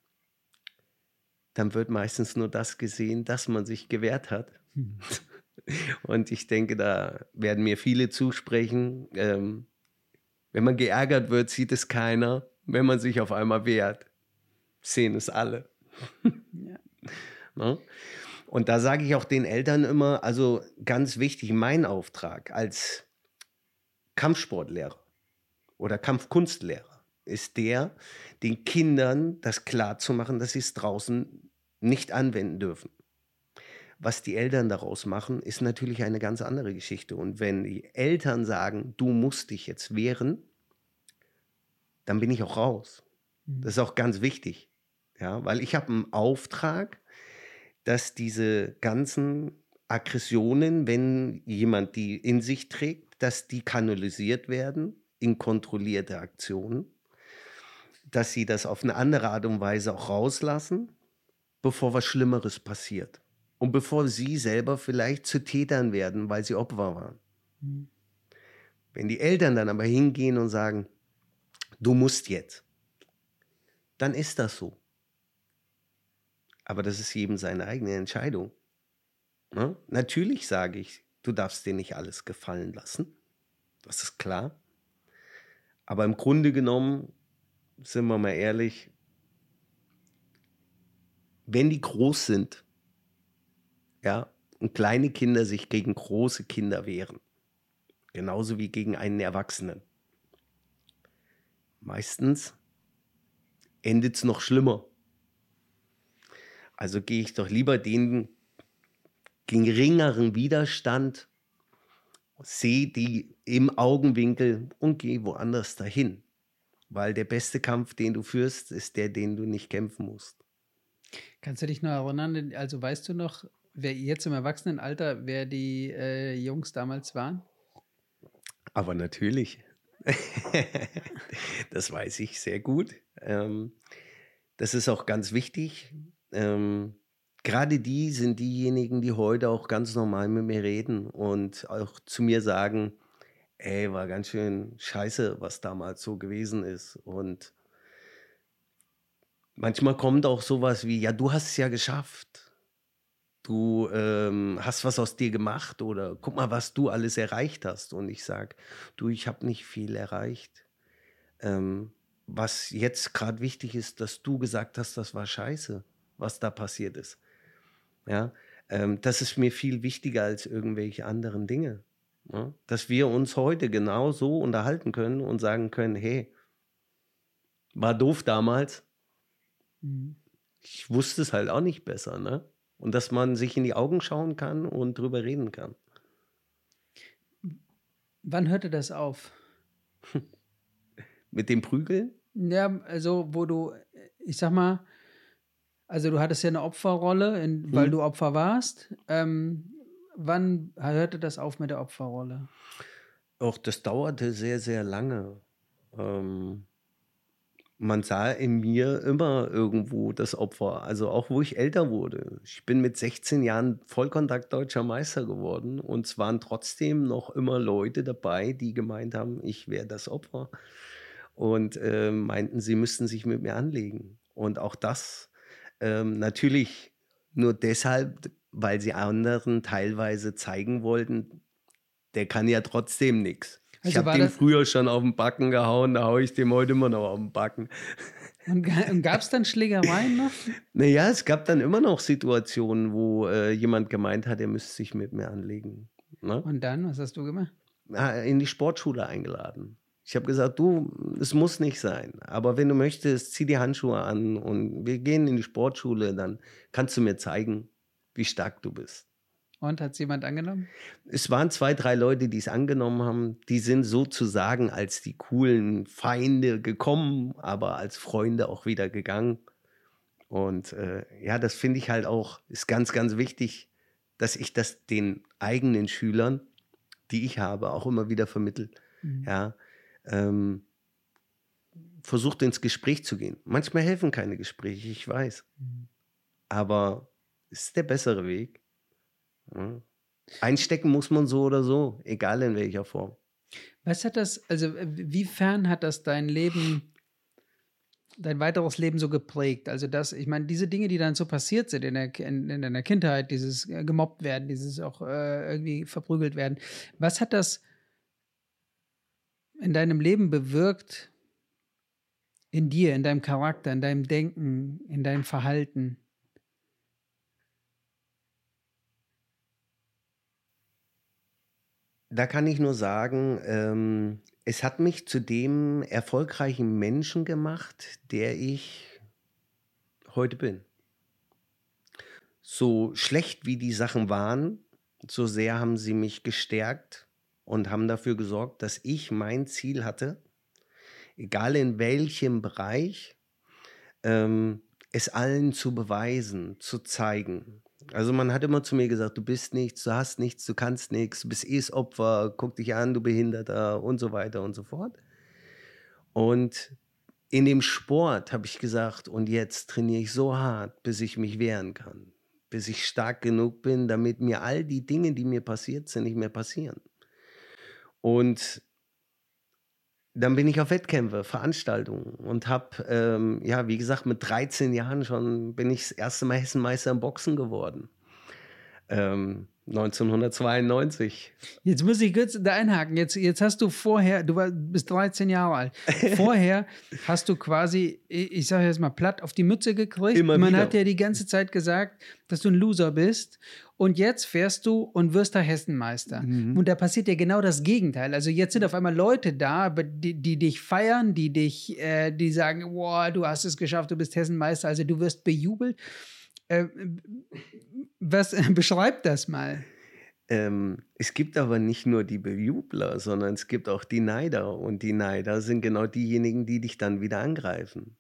dann wird meistens nur das gesehen, dass man sich gewehrt hat. Mhm. Und ich denke, da werden mir viele zusprechen. Ähm, wenn man geärgert wird, sieht es keiner. Wenn man sich auf einmal wehrt, sehen es alle. Ja. Ne? Und da sage ich auch den Eltern immer, also ganz wichtig, mein Auftrag als Kampfsportlehrer oder Kampfkunstlehrer ist der, den Kindern das klarzumachen, dass sie es draußen nicht anwenden dürfen. Was die Eltern daraus machen, ist natürlich eine ganz andere Geschichte. Und wenn die Eltern sagen, du musst dich jetzt wehren, dann bin ich auch raus. Mhm. Das ist auch ganz wichtig. Ja, weil ich habe einen Auftrag, dass diese ganzen Aggressionen, wenn jemand die in sich trägt, dass die kanalisiert werden in kontrollierte Aktionen, dass sie das auf eine andere Art und Weise auch rauslassen, bevor was Schlimmeres passiert. Und bevor sie selber vielleicht zu Tätern werden, weil sie Opfer waren. Mhm. Wenn die Eltern dann aber hingehen und sagen, du musst jetzt, dann ist das so. Aber das ist jedem seine eigene Entscheidung. Ne? Natürlich sage ich, du darfst dir nicht alles gefallen lassen. Das ist klar. Aber im Grunde genommen, sind wir mal ehrlich, wenn die groß sind, ja, und kleine Kinder sich gegen große Kinder wehren, genauso wie gegen einen Erwachsenen, meistens endet es noch schlimmer. Also gehe ich doch lieber den geringeren Widerstand, sehe die im Augenwinkel und gehe woanders dahin. Weil der beste Kampf, den du führst, ist der, den du nicht kämpfen musst. Kannst du dich noch erinnern, also weißt du noch, wer jetzt im Erwachsenenalter, wer die äh, Jungs damals waren? Aber natürlich, das weiß ich sehr gut. Ähm, das ist auch ganz wichtig. Ähm, gerade die sind diejenigen, die heute auch ganz normal mit mir reden und auch zu mir sagen, ey, war ganz schön scheiße, was damals so gewesen ist. Und manchmal kommt auch sowas wie, ja, du hast es ja geschafft. Du ähm, hast was aus dir gemacht oder guck mal, was du alles erreicht hast. Und ich sage, du, ich habe nicht viel erreicht. Ähm, was jetzt gerade wichtig ist, dass du gesagt hast, das war scheiße, was da passiert ist. Ja, ähm, das ist mir viel wichtiger als irgendwelche anderen Dinge. Ja? Dass wir uns heute genau so unterhalten können und sagen können, hey, war doof damals. Mhm. Ich wusste es halt auch nicht besser, ne? Und dass man sich in die Augen schauen kann und drüber reden kann. Wann hörte das auf? Mit dem Prügeln? Ja, also wo du, ich sag mal, also du hattest ja eine Opferrolle, in, weil Hm? du Opfer warst. Ähm, wann hörte das auf mit der Opferrolle? Auch das dauerte sehr, sehr lange. Ähm, man sah in mir immer irgendwo das Opfer, also auch wo ich älter wurde. Ich bin mit sechzehn Jahren Vollkontakt-deutscher Meister geworden und es waren trotzdem noch immer Leute dabei, die gemeint haben, ich wäre das Opfer und äh, meinten, sie müssten sich mit mir anlegen. Und auch das ähm, natürlich nur deshalb, weil sie anderen teilweise zeigen wollten, der kann ja trotzdem nichts. Ich Also habe war den das, früher schon auf den Backen gehauen, da haue ich dem heute immer noch auf den Backen. und, ga- und gab es dann Schlägereien noch? Naja, es gab dann immer noch Situationen, wo äh, jemand gemeint hat, er müsste sich mit mir anlegen. Ne? Und dann, was hast du gemacht? Ah, in die Sportschule eingeladen. Ich habe gesagt, du, es muss nicht sein, aber wenn du möchtest, zieh die Handschuhe an und wir gehen in die Sportschule, dann kannst du mir zeigen, wie stark du bist. Und hat es jemand angenommen? Es waren zwei, drei Leute, die es angenommen haben. Die sind sozusagen als die coolen Feinde gekommen, aber als Freunde auch wieder gegangen. Und äh, ja, das finde ich halt auch, ist ganz, ganz wichtig, dass ich das den eigenen Schülern, die ich habe, auch immer wieder vermittle. Mhm. Ja, ähm, versucht ins Gespräch zu gehen. Manchmal helfen keine Gespräche, ich weiß. Mhm. Aber es ist der bessere Weg. Ja. Einstecken muss man so oder so, egal in welcher Form. Was hat das, also äh, wiefern hat das dein Leben, dein weiteres Leben so geprägt? Also das, ich meine, diese Dinge, die dann so passiert sind in, der, in, in deiner Kindheit, dieses äh, gemobbt werden, dieses auch äh, irgendwie verprügelt werden, was hat das in deinem Leben bewirkt, in dir, in deinem Charakter, in deinem Denken, in deinem Verhalten? Da kann ich nur sagen, ähm, es hat mich zu dem erfolgreichen Menschen gemacht, der ich heute bin. So schlecht wie die Sachen waren, so sehr haben sie mich gestärkt und haben dafür gesorgt, dass ich mein Ziel hatte, egal in welchem Bereich, ähm, es allen zu beweisen, zu zeigen. Also man hat immer zu mir gesagt, du bist nichts, du hast nichts, du kannst nichts, du bist eh das Opfer, guck dich an, du Behinderter und so weiter und so fort. Und in dem Sport habe ich gesagt, und jetzt trainiere ich so hart, bis ich mich wehren kann, bis ich stark genug bin, damit mir all die Dinge, die mir passiert sind, nicht mehr passieren. Und dann bin ich auf Wettkämpfe, Veranstaltungen und habe, ähm, ja, wie gesagt, mit dreizehn Jahren schon bin ich das erste Mal Hessenmeister im Boxen geworden. Ähm, neunzehnhundertzweiundneunzig. Jetzt muss ich kurz da einhaken. Jetzt, jetzt hast du vorher, du war, bist dreizehn Jahre alt. Vorher hast du quasi, ich ich sage jetzt mal platt, auf die Mütze gekriegt. Immer Man wieder. hat ja die ganze Zeit gesagt, dass du ein Loser bist. Und jetzt fährst du und wirst da Hessenmeister. Mhm. Und da passiert ja genau das Gegenteil. Also jetzt sind auf einmal Leute da, die, die dich feiern, die dich, äh, die sagen, wow, du hast es geschafft, du bist Hessenmeister, also du wirst bejubelt. Äh, was beschreibt das mal? Ähm, es gibt aber nicht nur die Bejubler, sondern es gibt auch die Neider. Und die Neider sind genau diejenigen, die dich dann wieder angreifen.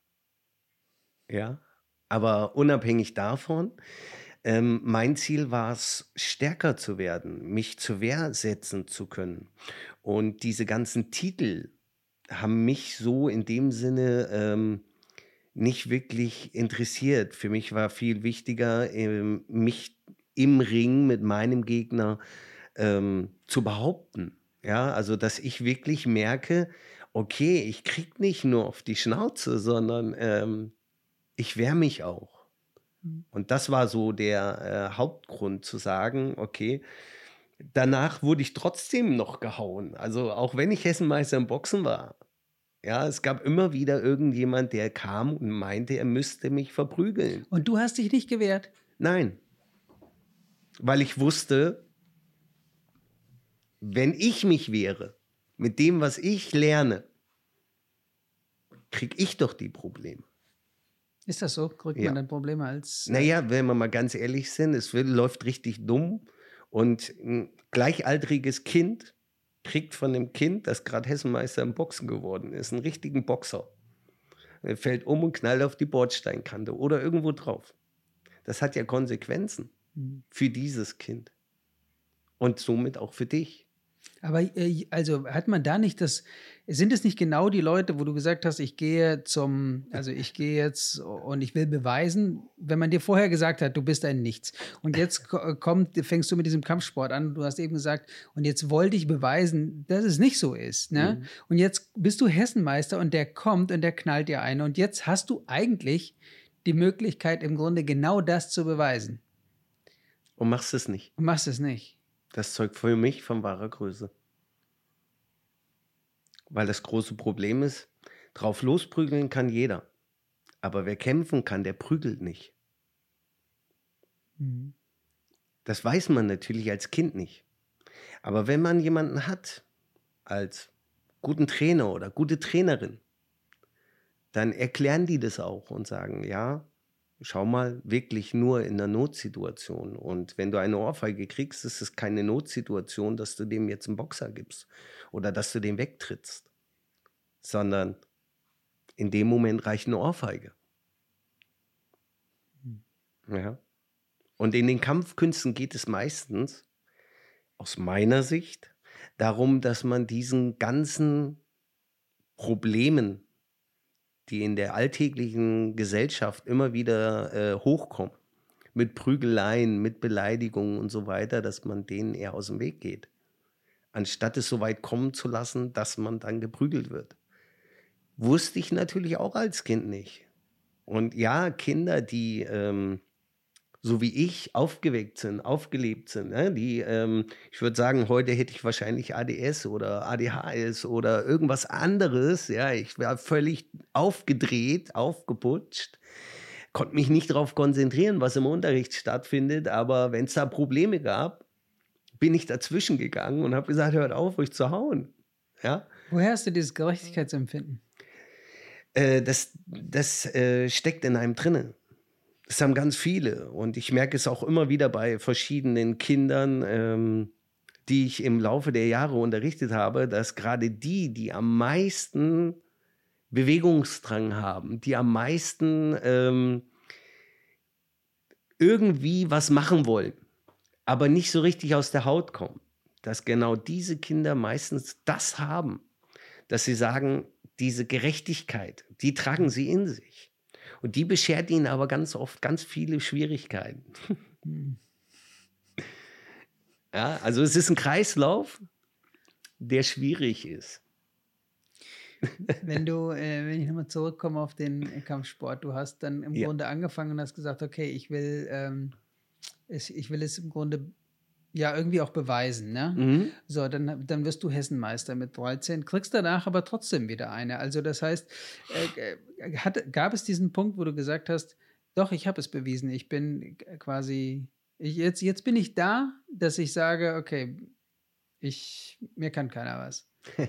Ja, aber unabhängig davon, ähm, mein Ziel war es, stärker zu werden, mich zur Wehr setzen zu können. Und diese ganzen Titel haben mich so in dem Sinne ähm, nicht wirklich interessiert. Für mich war viel wichtiger, ähm, mich im Ring mit meinem Gegner ähm, zu behaupten. Ja, also dass ich wirklich merke, okay, ich krieg nicht nur auf die Schnauze, sondern ähm, ich wehre mich auch. Mhm. Und das war so der äh, Hauptgrund zu sagen, okay, danach wurde ich trotzdem noch gehauen. Also auch wenn ich Hessenmeister im Boxen war. Ja, es gab immer wieder irgendjemand, der kam und meinte, er müsste mich verprügeln. Und du hast dich nicht gewehrt? Nein, weil ich wusste, wenn ich mich wehre, mit dem, was ich lerne, kriege ich doch die Probleme. Ist das so? Kriegt Ja. man dann Probleme als... äh, Naja, wenn wir mal ganz ehrlich sind, es wird, läuft richtig dumm und ein gleichaltriges Kind kriegt von dem Kind, das gerade Hessenmeister im Boxen geworden ist, einen richtigen Boxer. Er fällt um und knallt auf die Bordsteinkante oder irgendwo drauf. Das hat ja Konsequenzen Mhm. für dieses Kind und somit auch für dich. Aber äh, also hat man da nicht das, sind es nicht genau die Leute, wo du gesagt hast, ich gehe zum, also ich gehe jetzt und ich will beweisen, wenn man dir vorher gesagt hat, du bist ein Nichts. Und jetzt ko- kommt, fängst du mit diesem Kampfsport an, du hast eben gesagt, und jetzt wollte ich beweisen, dass es nicht so ist. Ne? Mhm. Und jetzt bist du Hessenmeister und der kommt und der knallt dir ein. Und jetzt hast du eigentlich die Möglichkeit, im Grunde genau das zu beweisen. und machst es nicht. Und machst es nicht. Das zeugt für mich von wahrer Größe. Weil das große Problem ist, drauf losprügeln kann jeder. Aber wer kämpfen kann, der prügelt nicht. Mhm. Das weiß man natürlich als Kind nicht. Aber wenn man jemanden hat, als guten Trainer oder gute Trainerin, dann erklären die das auch und sagen, ja, schau mal, wirklich nur in einer Notsituation. Und wenn du eine Ohrfeige kriegst, ist es keine Notsituation, dass du dem jetzt einen Boxer gibst oder dass du den wegtrittst, sondern in dem Moment reicht eine Ohrfeige. Ja. Und in den Kampfkünsten geht es meistens, aus meiner Sicht, darum, dass man diesen ganzen Problemen, die in der alltäglichen Gesellschaft immer wieder äh, hochkommen, mit Prügeleien, mit Beleidigungen und so weiter, dass man denen eher aus dem Weg geht, anstatt es so weit kommen zu lassen, dass man dann geprügelt wird. Wusste ich natürlich auch als Kind nicht. Und ja, Kinder, die ähm, so wie ich aufgeweckt sind, aufgelebt sind, ne? Die, ähm, ich würde sagen, heute hätte ich wahrscheinlich A D S oder A D H S oder irgendwas anderes. Ja, ich war völlig aufgedreht, aufgeputscht, konnte mich nicht darauf konzentrieren, was im Unterricht stattfindet. Aber wenn es da Probleme gab, bin ich dazwischen gegangen und habe gesagt, hört auf, euch zu hauen. Ja? Woher hast du dieses Gerechtigkeitsempfinden? Äh, das das äh, steckt in einem drinnen. Das haben ganz viele. Und ich merke es auch immer wieder bei verschiedenen Kindern, ähm, die ich im Laufe der Jahre unterrichtet habe, dass gerade die, die am meisten Bewegungsdrang haben, die am meisten ähm, irgendwie was machen wollen, aber nicht so richtig aus der Haut kommen, dass genau diese Kinder meistens das haben, dass sie sagen, diese Gerechtigkeit, die tragen sie in sich. Und die beschert ihnen aber ganz oft ganz viele Schwierigkeiten. Hm. Ja, also es ist ein Kreislauf, der schwierig ist. Wenn du, äh, wenn ich nochmal zurückkomme auf den Kampfsport, du hast dann im Ja. Grunde angefangen und hast gesagt, okay, ich will, ähm, es, ich will es im Grunde ja irgendwie auch beweisen, ne? Mhm. So, dann, dann wirst du Hessenmeister mit dreizehn, kriegst danach aber trotzdem wieder eine. Also das heißt, äh, äh, hat, gab es diesen Punkt, wo du gesagt hast, doch, ich habe es bewiesen, ich bin quasi, ich, jetzt, jetzt bin ich da, dass ich sage, okay, ich, mir kann keiner was.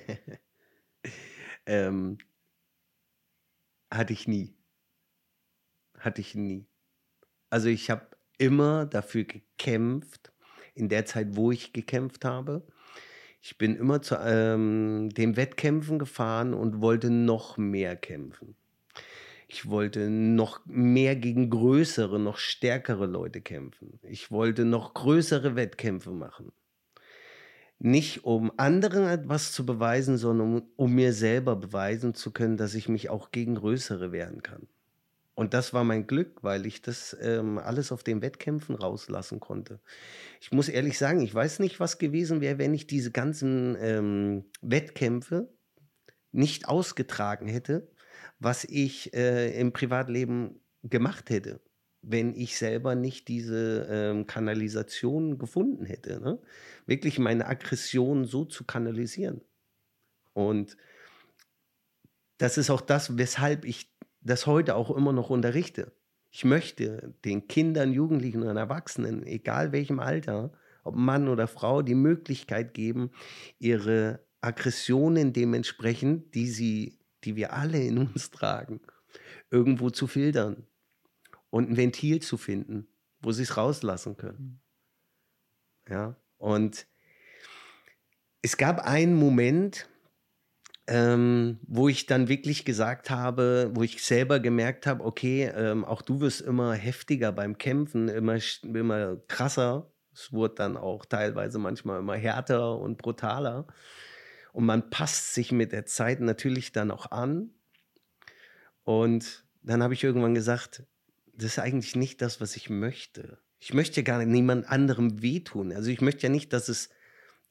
ähm, hatte ich nie. Hatte ich nie. Also ich habe immer dafür gekämpft, in der Zeit, wo ich gekämpft habe. Ich bin immer zu ähm, den Wettkämpfen gefahren und wollte noch mehr kämpfen. Ich wollte noch mehr gegen größere, noch stärkere Leute kämpfen. Ich wollte noch größere Wettkämpfe machen. Nicht um anderen etwas zu beweisen, sondern um, um mir selber beweisen zu können, dass ich mich auch gegen größere wehren kann. Und das war mein Glück, weil ich das ähm, alles auf den Wettkämpfen rauslassen konnte. Ich muss ehrlich sagen, ich weiß nicht, was gewesen wäre, wenn ich diese ganzen ähm, Wettkämpfe nicht ausgetragen hätte, was ich äh, im Privatleben gemacht hätte, wenn ich selber nicht diese ähm, Kanalisation gefunden hätte. Ne? Wirklich meine Aggression so zu kanalisieren. Und das ist auch das, weshalb ich das heute auch immer noch unterrichte. Ich möchte den Kindern, Jugendlichen und Erwachsenen, egal welchem Alter, ob Mann oder Frau, die Möglichkeit geben, ihre Aggressionen dementsprechend, die sie, die wir alle in uns tragen, irgendwo zu filtern und ein Ventil zu finden, wo sie es rauslassen können. Ja, und es gab einen Moment, Ähm, wo ich dann wirklich gesagt habe, wo ich selber gemerkt habe, okay, ähm, auch du wirst immer heftiger beim Kämpfen, immer, sch- immer krasser. Es wurde dann auch teilweise manchmal immer härter und brutaler. Und man passt sich mit der Zeit natürlich dann auch an. Und dann habe ich irgendwann gesagt, das ist eigentlich nicht das, was ich möchte. Ich möchte gar niemand anderem wehtun. Also ich möchte ja nicht, dass es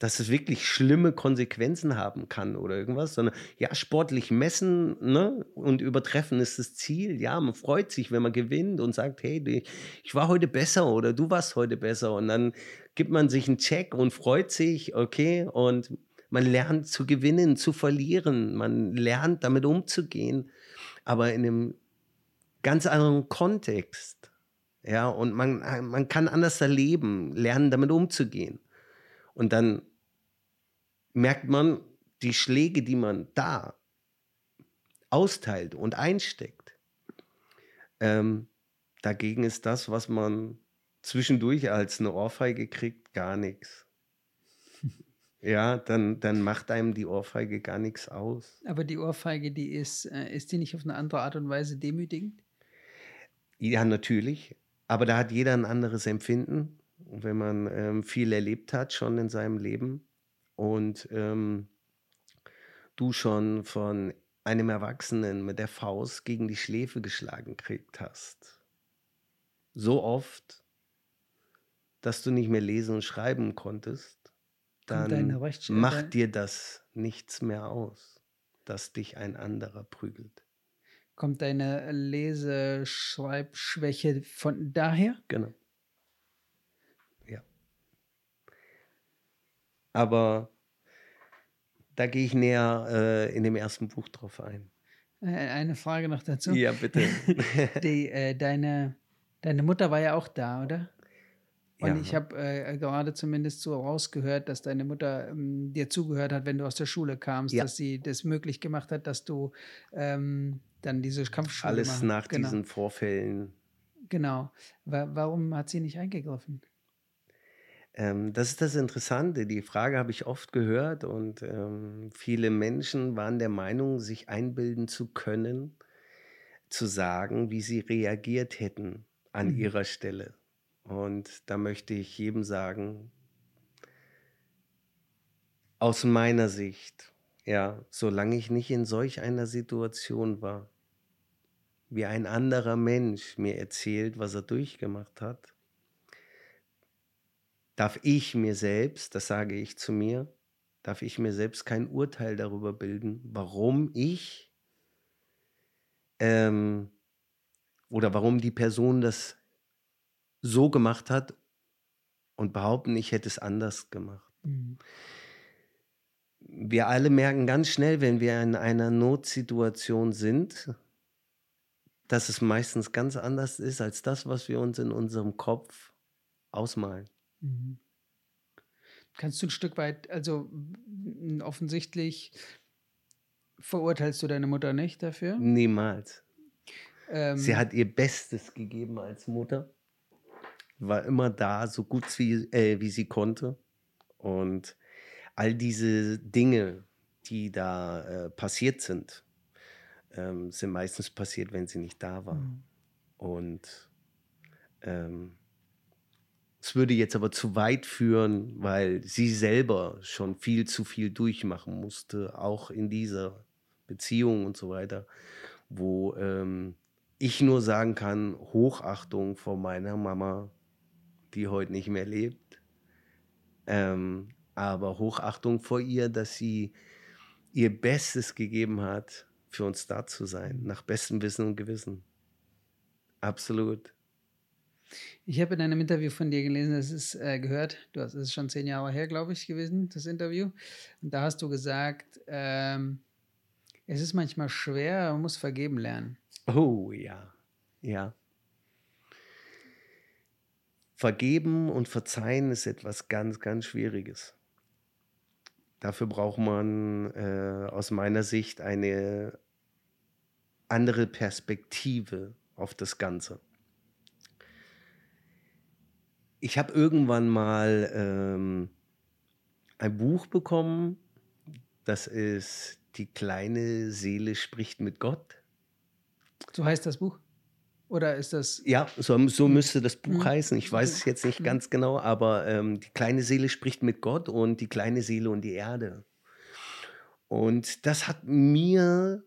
dass es wirklich schlimme Konsequenzen haben kann oder irgendwas, sondern ja, sportlich messen, ne, und übertreffen ist das Ziel. Ja, man freut sich, wenn man gewinnt und sagt, hey, du, ich war heute besser oder du warst heute besser. Und dann gibt man sich einen Check und freut sich, okay, und man lernt zu gewinnen, zu verlieren. Man lernt damit umzugehen, aber in einem ganz anderen Kontext. Ja, und man, man kann anders erleben, lernen, damit umzugehen. Und dann merkt man, die Schläge, die man da austeilt und einsteckt, ähm, dagegen ist das, was man zwischendurch als eine Ohrfeige kriegt, gar nichts. Ja, dann, dann macht einem die Ohrfeige gar nichts aus. Aber die Ohrfeige, die ist, äh, ist die nicht auf eine andere Art und Weise demütigend? Ja, natürlich. Aber da hat jeder ein anderes Empfinden. Und wenn man ähm, viel erlebt hat schon in seinem Leben und ähm, du schon von einem Erwachsenen mit der Faust gegen die Schläfe geschlagen gekriegt hast, so oft, dass du nicht mehr lesen und schreiben konntest, Kommt deine dann Rechtsch äh, macht dein, dir das nichts mehr aus, dass dich ein anderer prügelt. kommt deine Leseschreibschwäche von daher? Genau. Ja. Aber da gehe ich näher äh, in dem ersten Buch drauf ein. Äh, Eine Frage noch dazu. Ja, bitte. Die, äh, deine, deine Mutter war ja auch da, oder? Und ich Ja, habe äh, gerade zumindest so rausgehört, dass deine Mutter ähm, dir zugehört hat, wenn du aus der Schule kamst, ja, dass sie das möglich gemacht hat, dass du ähm, dann diese Kampfschule alles machen. nach Genau, diesen Vorfällen. genau. Wa warum hat sie nicht eingegriffen? Ähm, das ist das Interessante. Die Frage habe ich oft gehört und ähm, viele Menschen waren der Meinung, sich einbilden zu können, zu sagen, wie sie reagiert hätten an Mhm. ihrer Stelle. Und da möchte ich jedem sagen, aus meiner Sicht, ja, solange ich nicht in solch einer Situation war, wie ein anderer Mensch mir erzählt, was er durchgemacht hat, darf ich mir selbst, das sage ich zu mir, darf ich mir selbst kein Urteil darüber bilden, warum ich ähm, oder warum die Person das so gemacht hat und behaupten, ich hätte es anders gemacht. Mhm. Wir alle merken ganz schnell, wenn wir in einer Notsituation sind, dass es meistens ganz anders ist als das, was wir uns in unserem Kopf ausmalen. Mhm. Kannst du ein Stück weit, also m, offensichtlich verurteilst du deine Mutter nicht dafür? Niemals. Sie Ähm, hat ihr Bestes gegeben als Mutter, war immer da, so gut wie, äh, wie sie konnte. Und all diese Dinge, die da äh, passiert sind, ähm, sind meistens passiert, wenn sie nicht da war. mhm. Und ähm, es würde jetzt aber zu weit führen, weil sie selber schon viel zu viel durchmachen musste, auch in dieser Beziehung und so weiter, wo ähm, ich nur sagen kann, Hochachtung vor meiner Mama, die heute nicht mehr lebt, ähm, aber Hochachtung vor ihr, dass sie ihr Bestes gegeben hat, für uns da zu sein, nach bestem Wissen und Gewissen. Absolut. Ich habe in einem Interview von dir gelesen, das ist äh, gehört, du hast, es ist schon zehn Jahre her, glaube ich, gewesen, das Interview. Und da hast du gesagt, ähm, es ist manchmal schwer, man muss vergeben lernen. Oh ja, ja. Vergeben und verzeihen ist etwas ganz, ganz Schwieriges. Dafür braucht man äh, aus meiner Sicht eine andere Perspektive auf das Ganze. Ich habe irgendwann mal ähm, ein Buch bekommen, das ist Die kleine Seele spricht mit Gott. So heißt das Buch? Oder ist das. Ja, so, so Hm, müsste das Buch hm, heißen. Ich weiß okay. es jetzt nicht Hm. ganz genau, aber ähm, die kleine Seele spricht mit Gott und die kleine Seele und die Erde. Und das hat mir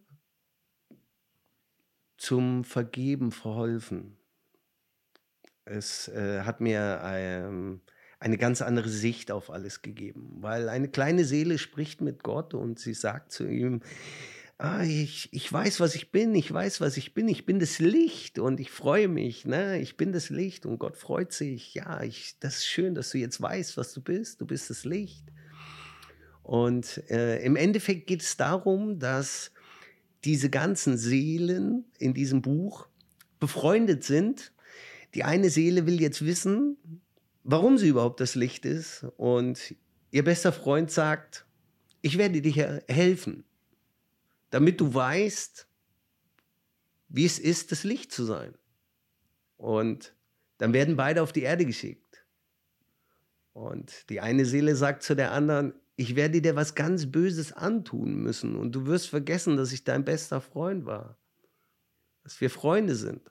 zum Vergeben verholfen. Es äh, hat mir ähm, eine ganz andere Sicht auf alles gegeben, weil eine kleine Seele spricht mit Gott und sie sagt zu ihm, ah, ich, ich weiß, was ich bin, ich weiß, was ich bin, ich bin das Licht und ich freue mich, ne? Ich bin das Licht und Gott freut sich, ja, ich, das ist schön, dass du jetzt weißt, was du bist, du bist das Licht. Und äh, im Endeffekt geht es darum, dass diese ganzen Seelen in diesem Buch befreundet sind. Die eine Seele will jetzt wissen, warum sie überhaupt das Licht ist. Und ihr bester Freund sagt, ich werde dir helfen, damit du weißt, wie es ist, das Licht zu sein. Und dann werden beide auf die Erde geschickt. Und die eine Seele sagt zu der anderen, ich werde dir was ganz Böses antun müssen und du wirst vergessen, dass ich dein bester Freund war, dass wir Freunde sind.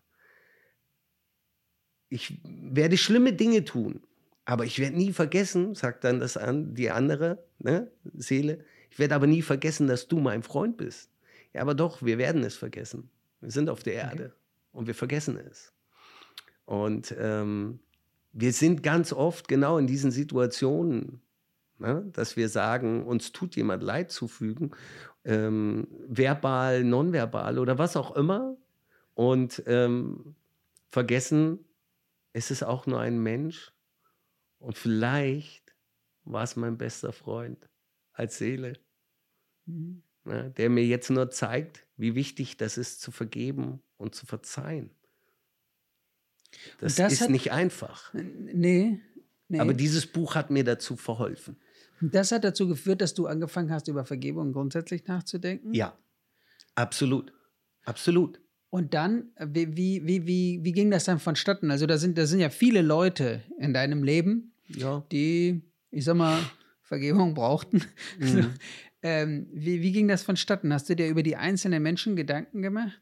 Ich werde schlimme Dinge tun, aber ich werde nie vergessen, sagt dann das an, die andere, ne, Seele, ich werde aber nie vergessen, dass du mein Freund bist. Ja, aber doch, wir werden es vergessen. Wir sind auf der Erde okay. und wir vergessen es. Und ähm, wir sind ganz oft genau in diesen Situationen, ne, dass wir sagen, uns tut jemand Leid zufügen, ähm, verbal, nonverbal oder was auch immer und ähm, vergessen, es ist auch nur ein Mensch und vielleicht war es mein bester Freund als Seele, mhm. ne, der mir jetzt nur zeigt, wie wichtig das ist, zu vergeben und zu verzeihen. Das, das ist hat, nicht einfach. Nee, nee. Aber dieses Buch hat mir dazu verholfen. Das hat dazu geführt, dass du angefangen hast, über Vergebung grundsätzlich nachzudenken? Ja, absolut. Absolut. Und dann, wie, wie, wie, wie, wie ging das dann vonstatten? Also da sind, da sind ja viele Leute in deinem Leben, ja. die, ich sag mal, Vergebung brauchten. Mhm. So, ähm, wie, wie ging das vonstatten? Hast du dir über die einzelnen Menschen Gedanken gemacht?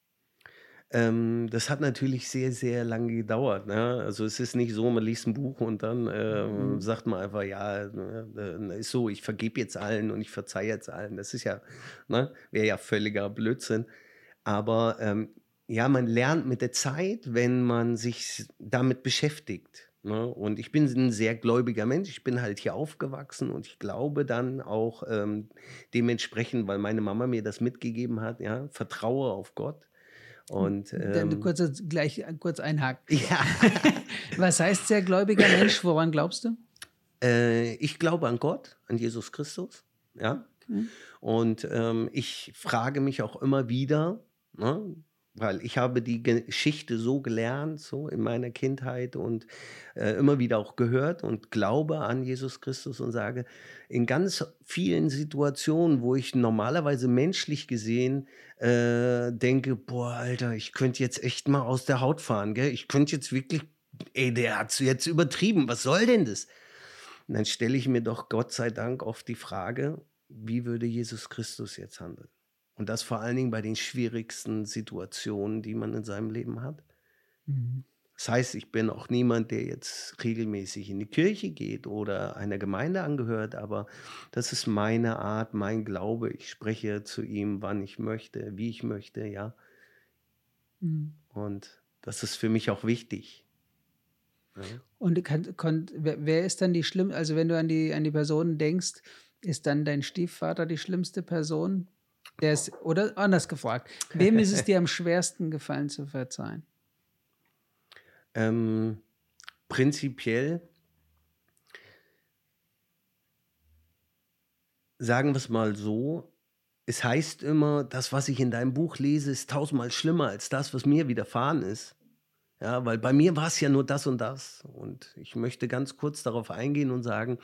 Ähm, das hat natürlich sehr, sehr lange gedauert. Ne? Also es ist nicht so, man liest ein Buch und dann äh, mhm. sagt man einfach, ja, äh, ist so, ich vergebe jetzt allen und ich verzeihe jetzt allen. Das ist ja, ne, wäre ja völliger Blödsinn. Aber ähm, ja, man lernt mit der Zeit, wenn man sich damit beschäftigt. Ne? Und ich bin ein sehr gläubiger Mensch. Ich bin halt hier aufgewachsen und ich glaube dann auch ähm, dementsprechend, weil meine Mama mir das mitgegeben hat, ja, vertraue auf Gott. Und, ähm, Dann kurz, gleich kurz einhaken. Ja. Was heißt sehr gläubiger Mensch? Woran glaubst du? Äh, ich glaube an Gott, an Jesus Christus. Ja. Okay. Und ähm, ich frage mich auch immer wieder, ne, weil ich habe die Geschichte so gelernt, so in meiner Kindheit und äh, immer wieder auch gehört und glaube an Jesus Christus und sage, in ganz vielen Situationen, wo ich normalerweise menschlich gesehen äh, denke, boah, Alter, ich könnte jetzt echt mal aus der Haut fahren, gell? Ich könnte jetzt wirklich, ey, der hat es jetzt übertrieben, was soll denn das? Und dann stelle ich mir doch Gott sei Dank oft die Frage, wie würde Jesus Christus jetzt handeln? Und das vor allen Dingen bei den schwierigsten Situationen, die man in seinem Leben hat. Mhm. Das heißt, ich bin auch niemand, der jetzt regelmäßig in die Kirche geht oder einer Gemeinde angehört, aber das ist meine Art, mein Glaube. Ich spreche zu ihm, wann ich möchte, wie ich möchte, ja. Mhm. Und das ist für mich auch wichtig. Ja. Und kann, kann, wer, wer ist dann die schlimm, also wenn du an die, an die Person denkst, ist dann dein Stiefvater die schlimmste Person? Der ist, oder anders gefragt, wem ist es dir am schwersten gefallen zu verzeihen? Ähm, prinzipiell, sagen wir es mal so, es heißt immer, das, was ich in deinem Buch lese, ist tausendmal schlimmer als das, was mir widerfahren ist. Ja, weil bei mir war es ja nur das und das. Und ich möchte ganz kurz darauf eingehen und sagen,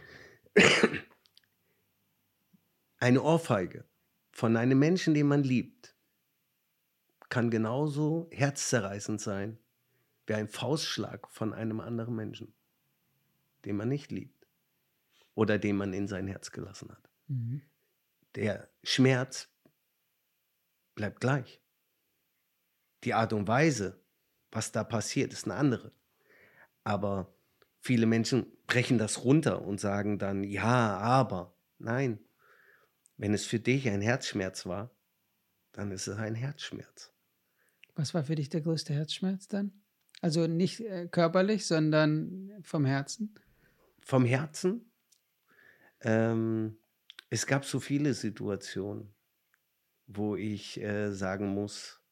eine Ohrfeige von einem Menschen, den man liebt, kann genauso herzzerreißend sein wie ein Faustschlag von einem anderen Menschen, den man nicht liebt oder den man in sein Herz gelassen hat. Mhm. Der Schmerz bleibt gleich. Die Art und Weise, was da passiert, ist eine andere. Aber viele Menschen brechen das runter und sagen dann, ja, aber, nein. Wenn es für dich ein Herzschmerz war, dann ist es ein Herzschmerz. Was war für dich der größte Herzschmerz dann? Also nicht äh, körperlich, sondern vom Herzen? vom Herzen. Ähm, es gab so viele Situationen, wo ich äh, sagen muss,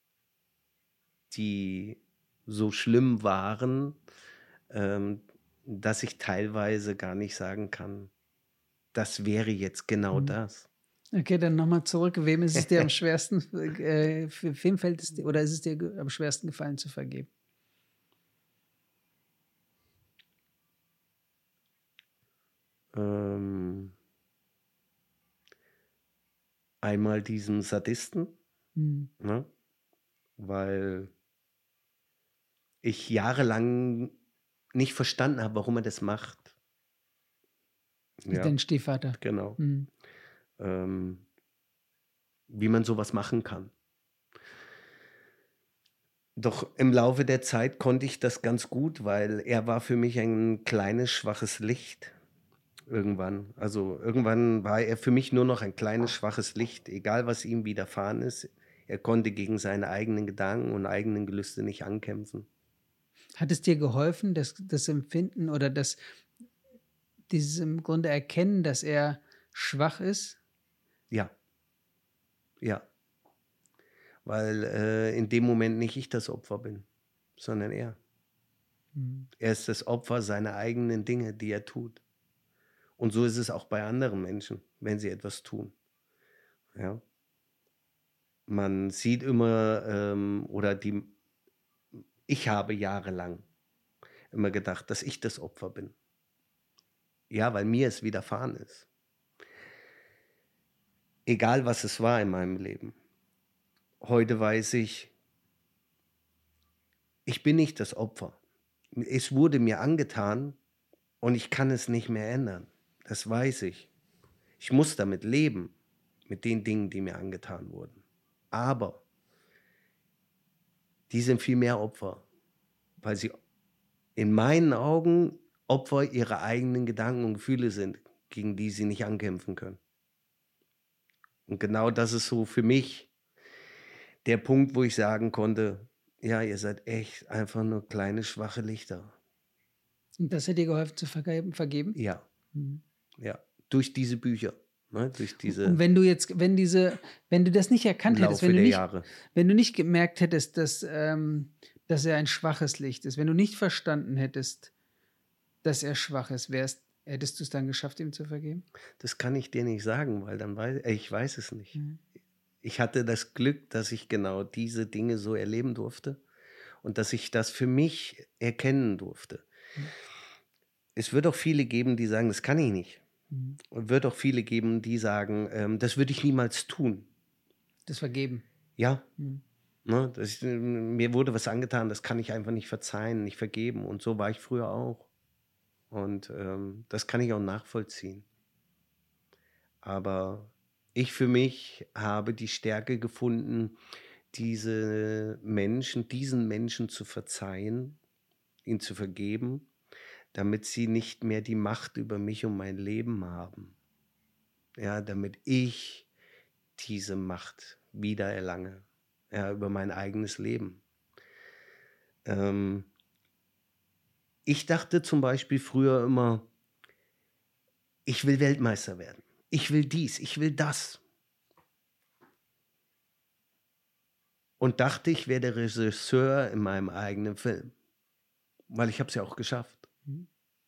die so schlimm waren, ähm, dass ich teilweise gar nicht sagen kann, das wäre jetzt genau Mhm. das. Okay, dann nochmal zurück. Wem ist es dir am schwersten, äh, für wem fällt es dir oder ist es dir ge- am schwersten gefallen zu vergeben? Ähm, einmal diesem Sadisten, Mhm. ne? Weil ich jahrelang nicht verstanden habe, warum er das macht. Ja, Dein Stiefvater. genau. Mhm. Ähm, wie man sowas machen kann. Doch im Laufe der Zeit konnte ich das ganz gut, weil er war für mich ein kleines, schwaches Licht irgendwann. Also irgendwann war er für mich nur noch ein kleines, schwaches Licht, egal was ihm widerfahren ist. Er konnte gegen seine eigenen Gedanken und eigenen Gelüste nicht ankämpfen. Hat es dir geholfen, das, das Empfinden oder das, dieses im Grunde Erkennen, dass er schwach ist? Ja, ja, weil äh, in dem Moment nicht ich das Opfer bin, sondern er. Mhm. Er ist das Opfer seiner eigenen Dinge, die er tut. Und so ist es auch bei anderen Menschen, wenn sie etwas tun. Ja. Man sieht immer, ähm, oder die, ich habe jahrelang immer gedacht, dass ich das Opfer bin. Ja, weil mir es widerfahren ist. Egal was es war in meinem Leben. Heute weiß ich, ich bin nicht das Opfer. Es wurde mir angetan und ich kann es nicht mehr ändern. Das weiß ich. Ich muss damit leben, mit den Dingen, die mir angetan wurden. Aber die sind viel mehr Opfer, weil sie in meinen Augen Opfer ihrer eigenen Gedanken und Gefühle sind, gegen die sie nicht ankämpfen können. Und genau das ist so für mich der Punkt, wo ich sagen konnte, ja, ihr seid echt einfach nur kleine, schwache Lichter. Und das hat dir geholfen zu vergeben? vergeben? Ja, Mhm. ja, durch diese Bücher, ne, durch Und diese wenn du jetzt, wenn diese, wenn du das nicht im erkannt hättest, Laufe wenn du der nicht, Jahre. wenn du nicht gemerkt hättest, dass, ähm, dass er ein schwaches Licht ist, wenn du nicht verstanden hättest, dass er schwach ist, wärst, hättest du es dann geschafft, ihm zu vergeben? Das kann ich dir nicht sagen, weil dann weiß ich weiß es nicht. Mhm. Ich hatte das Glück, dass ich genau diese Dinge so erleben durfte und dass ich das für mich erkennen durfte. Mhm. Es wird auch viele geben, die sagen, das kann ich nicht. Mhm. Und wird auch viele geben, die sagen, ähm, das würde ich niemals tun. Das Vergeben. Ja, Mhm. ne, das, äh, mir wurde was angetan, das kann ich einfach nicht verzeihen, nicht vergeben. Und so war ich früher auch. Und ähm, das kann ich auch nachvollziehen. Aber ich für mich habe die Stärke gefunden, diese Menschen, diesen Menschen zu verzeihen, ihn zu vergeben, damit sie nicht mehr die Macht über mich und mein Leben haben. Ja, damit ich diese Macht wiedererlange, ja, über mein eigenes Leben. Ähm, ich dachte zum Beispiel früher immer, ich will Weltmeister werden. Ich will dies, ich will das. Und dachte, ich werde Regisseur in meinem eigenen Film. Weil ich habe es ja auch geschafft. Mhm.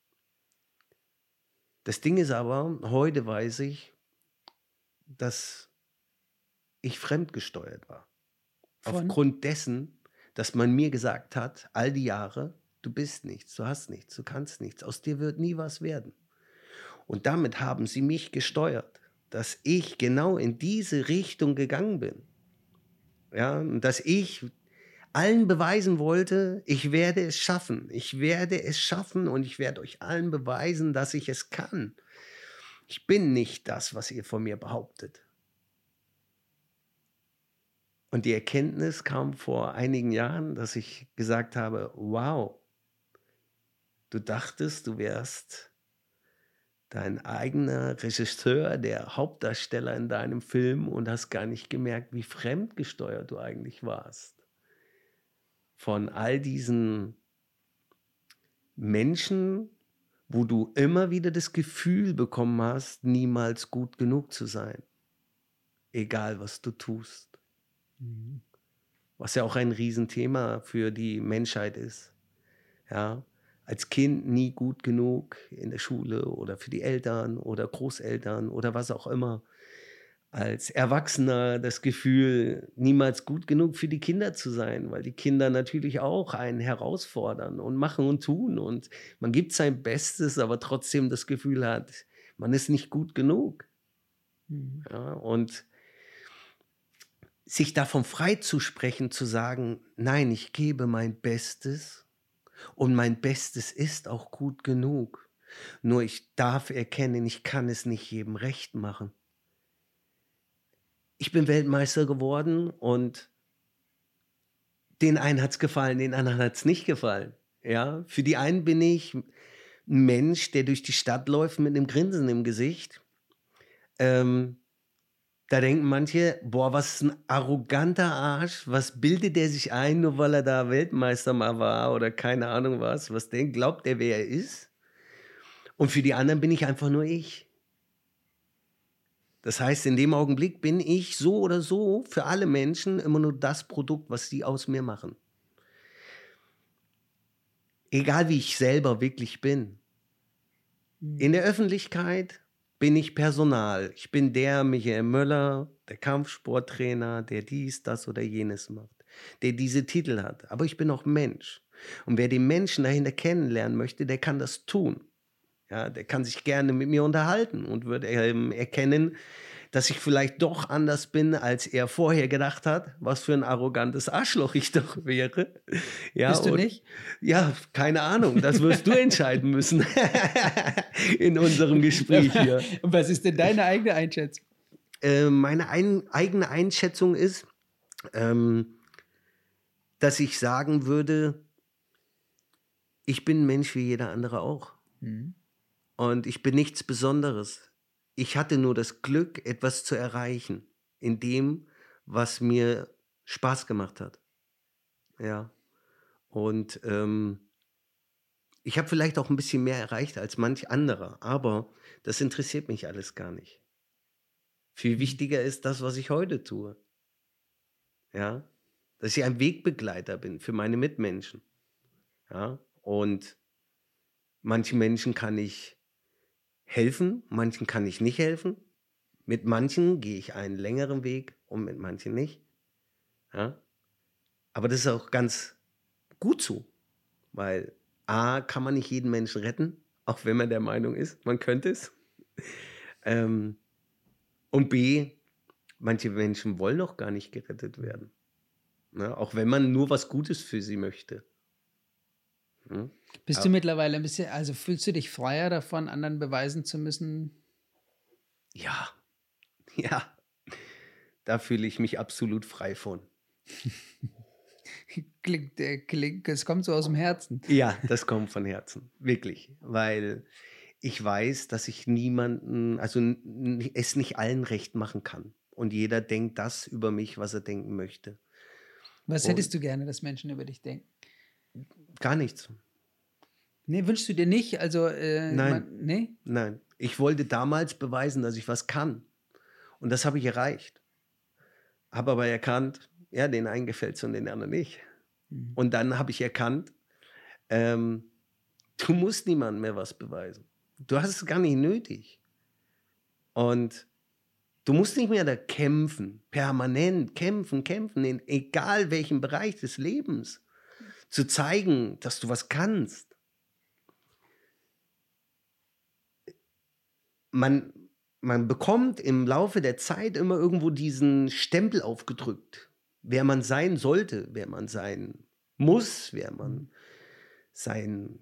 Das Ding ist aber, heute weiß ich, dass ich fremdgesteuert war. Von? Aufgrund dessen, dass man mir gesagt hat, all die Jahre, du bist nichts, du hast nichts, du kannst nichts, aus dir wird nie was werden. Und damit haben sie mich gesteuert, dass ich genau in diese Richtung gegangen bin. Ja, und dass ich allen beweisen wollte, ich werde es schaffen. Ich werde es schaffen und ich werde euch allen beweisen, dass ich es kann. Ich bin nicht das, was ihr von mir behauptet. Und die Erkenntnis kam vor einigen Jahren, dass ich gesagt habe, wow, du dachtest, du wärst dein eigener Regisseur, der Hauptdarsteller in deinem Film und hast gar nicht gemerkt, wie fremdgesteuert du eigentlich warst. Von all diesen Menschen, wo du immer wieder das Gefühl bekommen hast, niemals gut genug zu sein, egal was du tust. Mhm. Was ja auch ein Riesenthema für die Menschheit ist. Ja, als Kind nie gut genug in der Schule oder für die Eltern oder Großeltern oder was auch immer. Als Erwachsener das Gefühl, niemals gut genug für die Kinder zu sein, weil die Kinder natürlich auch einen herausfordern und machen und tun und man gibt sein Bestes, aber trotzdem das Gefühl hat, man ist nicht gut genug. Mhm. Ja, und sich davon freizusprechen, zu sagen, nein, ich gebe mein Bestes und mein Bestes ist auch gut genug. Nur ich darf erkennen, ich kann es nicht jedem recht machen. Ich bin Weltmeister geworden und den einen hat es gefallen, den anderen hat es nicht gefallen. Ja, für die einen bin ich ein Mensch, der durch die Stadt läuft mit einem Grinsen im Gesicht. Ähm, da denken manche, boah, was ist ein arroganter Arsch, was bildet der sich ein, nur weil er da Weltmeister mal war oder keine Ahnung was, was denkt, glaubt der, wer er ist? Und für die anderen bin ich einfach nur ich. Das heißt, in dem Augenblick bin ich so oder so für alle Menschen immer nur das Produkt, was sie aus mir machen. Egal wie ich selber wirklich bin. In der Öffentlichkeit bin ich Personal. Ich bin der Michael Möller, der Kampfsporttrainer, der dies, das oder jenes macht, der diese Titel hat. Aber ich bin auch Mensch. Und wer den Menschen dahinter kennenlernen möchte, der kann das tun. Ja, der kann sich gerne mit mir unterhalten und wird ähm, erkennen, dass ich vielleicht doch anders bin, als er vorher gedacht hat, was für ein arrogantes Arschloch ich doch wäre. Ja, Bist du und, nicht? ja, keine Ahnung, das wirst du entscheiden müssen in unserem Gespräch hier. Und was ist denn deine eigene Einschätzung? Äh, meine ein, eigene Einschätzung ist, ähm, dass ich sagen würde, ich bin ein Mensch wie jeder andere auch. Mhm. Und ich bin nichts Besonderes. Ich hatte nur das Glück, etwas zu erreichen in dem, was mir Spaß gemacht hat. Ja. Und ähm, ich habe vielleicht auch ein bisschen mehr erreicht als manch anderer, aber das interessiert mich alles gar nicht. Viel wichtiger ist das, was ich heute tue. Ja. Dass ich ein Wegbegleiter bin für meine Mitmenschen. Ja. Und manchen Menschen kann ich helfen, manchen kann ich nicht helfen. Mit manchen gehe ich einen längeren Weg und mit manchen nicht. Ja? Aber das ist auch ganz gut so, weil A, kann man nicht jeden Menschen retten, auch wenn man der Meinung ist, man könnte es. Ähm, und B, manche Menschen wollen auch gar nicht gerettet werden. Ne? Auch wenn man nur was Gutes für sie möchte. Hm? Bist Aber, du mittlerweile ein bisschen, also fühlst du dich freier davon, anderen beweisen zu müssen? ja, ja, da fühle ich mich absolut frei von. Klingt, äh, klingt, es kommt so aus dem Herzen. Ja, das kommt von Herzen, wirklich, weil ich weiß, dass ich niemanden, also n- es nicht allen recht machen kann. Und jeder denkt das über mich, was er denken möchte. Was Und hättest du gerne, dass Menschen über dich denken? gar nichts. Nee, wünschst du dir nicht? Also, äh, Nein, man, nee? nein. Ich wollte damals beweisen, dass ich was kann. Und das habe ich erreicht. Habe aber erkannt, ja, den einen gefällt es und den anderen nicht. Mhm. Und dann habe ich erkannt, ähm, du musst niemandem mehr was beweisen. Du hast es gar nicht nötig. Und du musst nicht mehr da kämpfen, permanent kämpfen, kämpfen, in egal welchem Bereich des Lebens, zu zeigen, dass du was kannst. Man, man bekommt im Laufe der Zeit immer irgendwo diesen Stempel aufgedrückt, wer man sein sollte, wer man sein muss, wer man sein,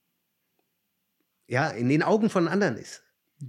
ja, in den Augen von anderen ist.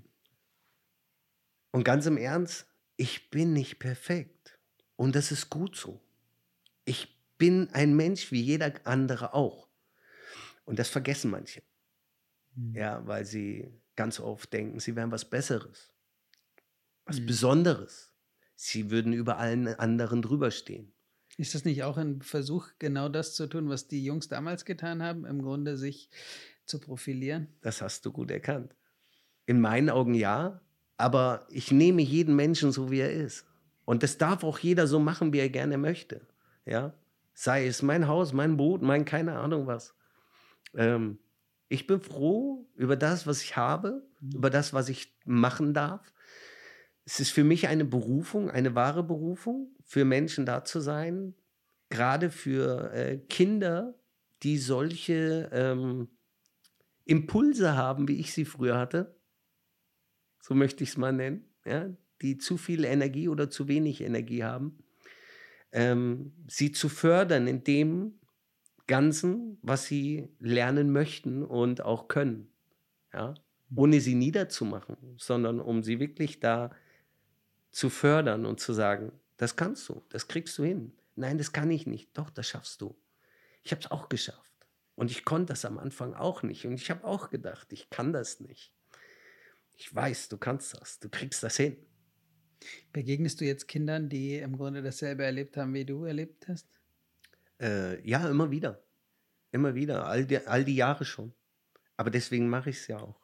Und ganz im Ernst, ich bin nicht perfekt. Und das ist gut so. Ich bin ein Mensch wie jeder andere auch. Und das vergessen manche. Mhm. Ja, weil sie ganz oft denken, sie wären was Besseres, was Mhm. Besonderes. Sie würden über allen anderen drüber stehen. Ist das nicht auch ein Versuch, genau das zu tun, was die Jungs damals getan haben? Im Grunde sich zu profilieren? Das hast du gut erkannt. In meinen Augen ja, aber ich nehme jeden Menschen so, wie er ist. Und das darf auch jeder so machen, wie er gerne möchte. Ja? Sei es mein Haus, mein Boot, mein keine Ahnung was. Ähm, ich bin froh über das, was ich habe, über das, was ich machen darf. Es ist für mich eine Berufung, eine wahre Berufung, für Menschen da zu sein, gerade für äh, Kinder, die solche ähm, Impulse haben, wie ich sie früher hatte. So möchte ich es mal nennen, ja, die zu viel Energie oder zu wenig Energie haben, ähm, sie zu fördern in dem Ganzen, was sie lernen möchten und auch können, ja, ohne sie niederzumachen, sondern um sie wirklich da zu fördern und zu sagen, das kannst du, das kriegst du hin. Nein, das kann ich nicht. Doch, das schaffst du. Ich habe es auch geschafft. Und ich konnte das am Anfang auch nicht. Und ich habe auch gedacht, ich kann das nicht. Ich weiß, du kannst das, du kriegst das hin. Begegnest du jetzt Kindern, die im Grunde dasselbe erlebt haben, wie du erlebt hast? Äh, ja, immer wieder. Immer wieder. All die, all die Jahre schon. Aber deswegen mache ich es ja auch.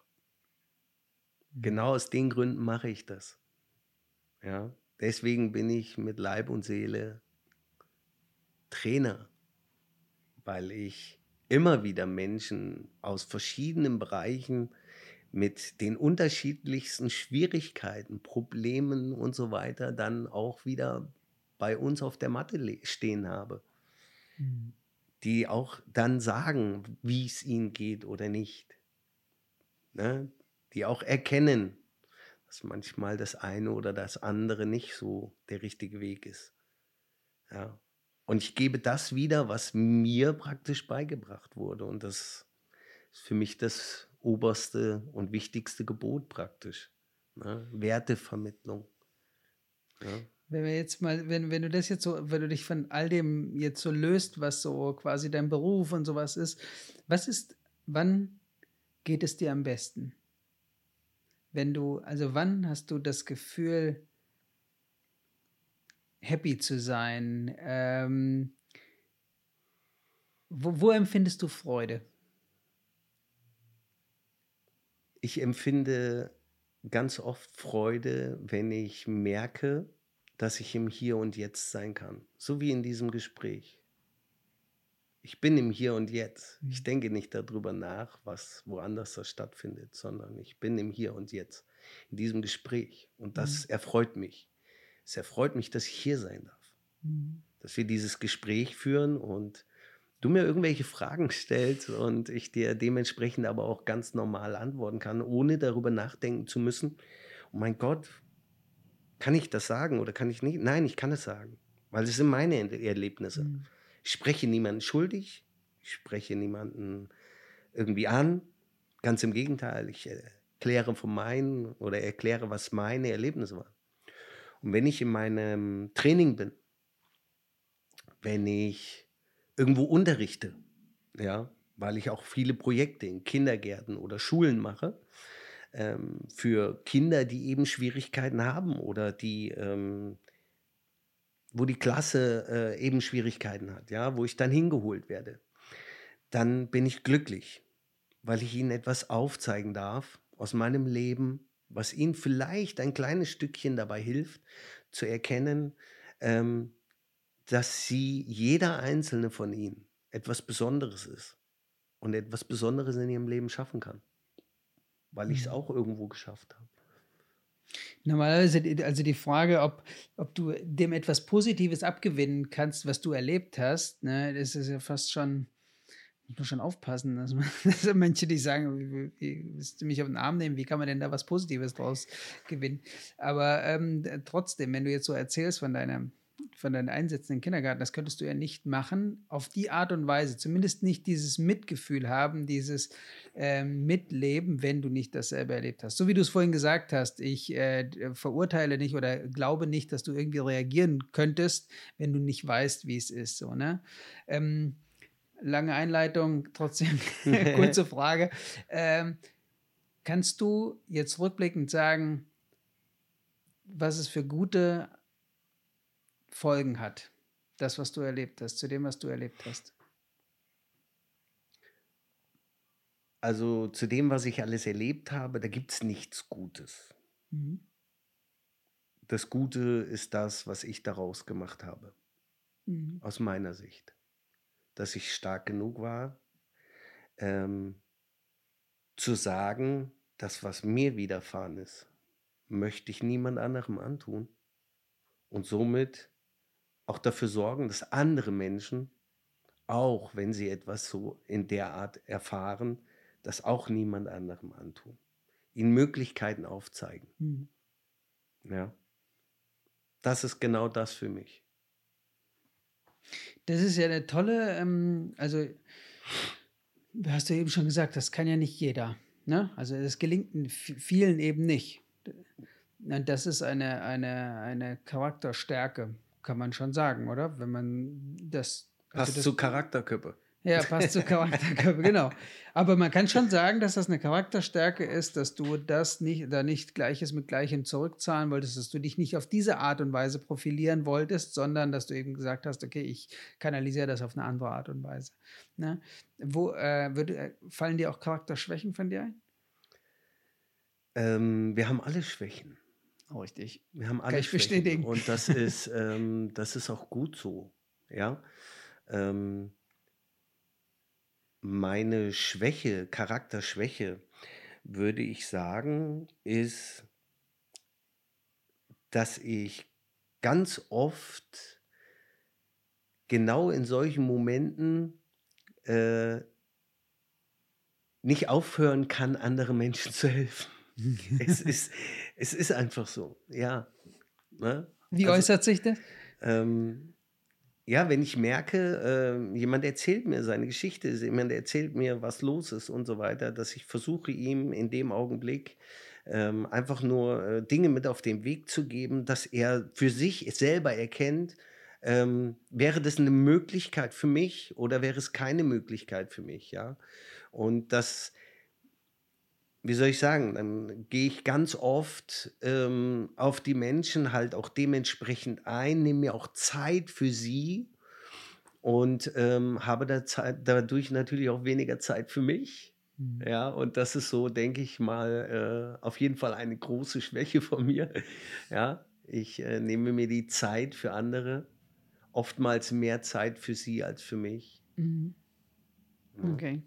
Genau aus den Gründen mache ich das. Ja, deswegen bin ich mit Leib und Seele Trainer, weil ich immer wieder Menschen aus verschiedenen Bereichen mit den unterschiedlichsten Schwierigkeiten, Problemen und so weiter dann auch wieder bei uns auf der Matte le- stehen habe, Mhm. die auch dann sagen, wie es ihnen geht oder nicht. Ne? Die auch erkennen, dass manchmal das eine oder das andere nicht so der richtige Weg ist. Ja. Und ich gebe das wieder, was mir praktisch beigebracht wurde. Und das ist für mich das oberste und wichtigste Gebot praktisch. Ne? Wertevermittlung. Ja. Wenn wir jetzt mal, wenn, wenn du das jetzt so, wenn du dich von all dem jetzt so löst, was so quasi dein Beruf und sowas ist, was ist, wann geht es dir am besten? Wenn du, also wann hast du das Gefühl, happy zu sein? Ähm, wo, wo empfindest du Freude? Ich empfinde ganz oft Freude, wenn ich merke, dass ich im Hier und Jetzt sein kann. So wie in diesem Gespräch. Ich bin im Hier und Jetzt. Ich denke nicht darüber nach, was woanders das stattfindet, sondern ich bin im Hier und Jetzt, in diesem Gespräch. Und das erfreut mich. Es erfreut mich, dass ich hier sein darf. Mhm. Dass wir dieses Gespräch führen und du mir irgendwelche Fragen stellst und ich dir dementsprechend aber auch ganz normal antworten kann, ohne darüber nachdenken zu müssen, oh mein Gott, kann ich das sagen oder kann ich nicht? Nein, ich kann es sagen, weil es sind meine Ent- Erlebnisse. Mhm. Ich spreche niemanden schuldig, ich spreche niemanden irgendwie an. Ganz im Gegenteil, ich erkläre von meinen oder erkläre, was meine Erlebnisse waren. Und wenn ich in meinem Training bin, wenn ich irgendwo unterrichte, ja, weil ich auch viele Projekte in Kindergärten oder Schulen mache, ähm, für Kinder, die eben Schwierigkeiten haben oder die, ähm, wo die Klasse äh, eben Schwierigkeiten hat, ja, wo ich dann hingeholt werde, dann bin ich glücklich, weil ich ihnen etwas aufzeigen darf aus meinem Leben, was ihnen vielleicht ein kleines Stückchen dabei hilft, zu erkennen, ähm, dass sie, jeder einzelne von ihnen, etwas Besonderes ist und etwas Besonderes in ihrem Leben schaffen kann, weil ich es auch irgendwo geschafft habe. Normalerweise, die- also die Frage, ob, ob du dem etwas Positives abgewinnen kannst, was du erlebt hast, ne, das ist ja fast schon, muss man schon aufpassen, dass, man, dass Menschen, die sagen, wie, wie, wie willst du mich auf den Arm nehmen, wie kann man denn da was Positives draus gewinnen? Aber ähm, d- trotzdem, wenn du jetzt so erzählst von deiner, von deinen Einsätzen im Kindergarten, das könntest du ja nicht machen, auf die Art und Weise, zumindest nicht dieses Mitgefühl haben, dieses ähm, Mitleben, wenn du nicht dasselbe erlebt hast. So wie du es vorhin gesagt hast, ich äh, d- verurteile nicht oder glaube nicht, dass du irgendwie reagieren könntest, wenn du nicht weißt, wie es ist. So, ne? Ähm, lange Einleitung, trotzdem kurze Frage. Ähm, kannst du jetzt rückblickend sagen, was es für gute Folgen hat, das, was du erlebt hast, zu dem, was du erlebt hast? Also zu dem, was ich alles erlebt habe, da gibt es nichts Gutes. Mhm. Das Gute ist das, was ich daraus gemacht habe, Mhm. aus meiner Sicht. Dass ich stark genug war, ähm, zu sagen, das, was mir widerfahren ist, möchte ich niemand anderem antun. Und somit auch dafür sorgen, dass andere Menschen, auch wenn sie etwas so in der Art erfahren, das auch niemand anderem antun. Ihnen Möglichkeiten aufzeigen. Mhm. Ja. Das ist genau das für mich. Das ist ja eine tolle, ähm, also hast du eben schon gesagt, das kann ja nicht jeder. Ne? Also das gelingt n- v- vielen eben nicht. Und das ist eine, eine, eine Charakterstärke, kann man schon sagen, oder? Wenn man das, also Passt das, zu Charakterköppe. ja, passt zu Charakterköpfe, genau. Aber man kann schon sagen, dass das eine Charakterstärke ist, dass du das nicht, da nicht Gleiches mit Gleichem zurückzahlen wolltest, dass du dich nicht auf diese Art und Weise profilieren wolltest, sondern dass du eben gesagt hast, okay, ich kanalisiere das auf eine andere Art und Weise. Ne? Wo äh, würde, äh, fallen dir auch Charakterschwächen von dir ein? Ähm, wir haben alle Schwächen. Richtig. Wir haben Kann alle ich Schwächen. bestätigen. Und das ist, ähm, das ist auch gut so. Ja. Ähm, meine Schwäche, Charakterschwäche, würde ich sagen, ist, dass ich ganz oft genau in solchen Momenten äh, nicht aufhören kann, anderen Menschen zu helfen. Es ist, es ist einfach so, ja. Ne? Wie Also, äußert sich das? ähm, ja, wenn ich merke, ähm, jemand erzählt mir seine Geschichte, jemand erzählt mir, was los ist und so weiter, dass ich versuche, ihm in dem Augenblick ähm, einfach nur äh, Dinge mit auf den Weg zu geben, dass er für sich selber erkennt, ähm, wäre das eine Möglichkeit für mich oder wäre es keine Möglichkeit für mich, ja. Und das, wie soll ich sagen, dann gehe ich ganz oft ähm, auf die Menschen halt auch dementsprechend ein, nehme mir auch Zeit für sie und ähm, habe da Zeit, dadurch natürlich auch weniger Zeit für mich. Mhm. Ja, und das ist so, denke ich mal, äh, auf jeden Fall eine große Schwäche von mir. Ja, ich äh, nehme mir die Zeit für andere, oftmals mehr Zeit für sie als für mich. Mhm. Ja. Okay.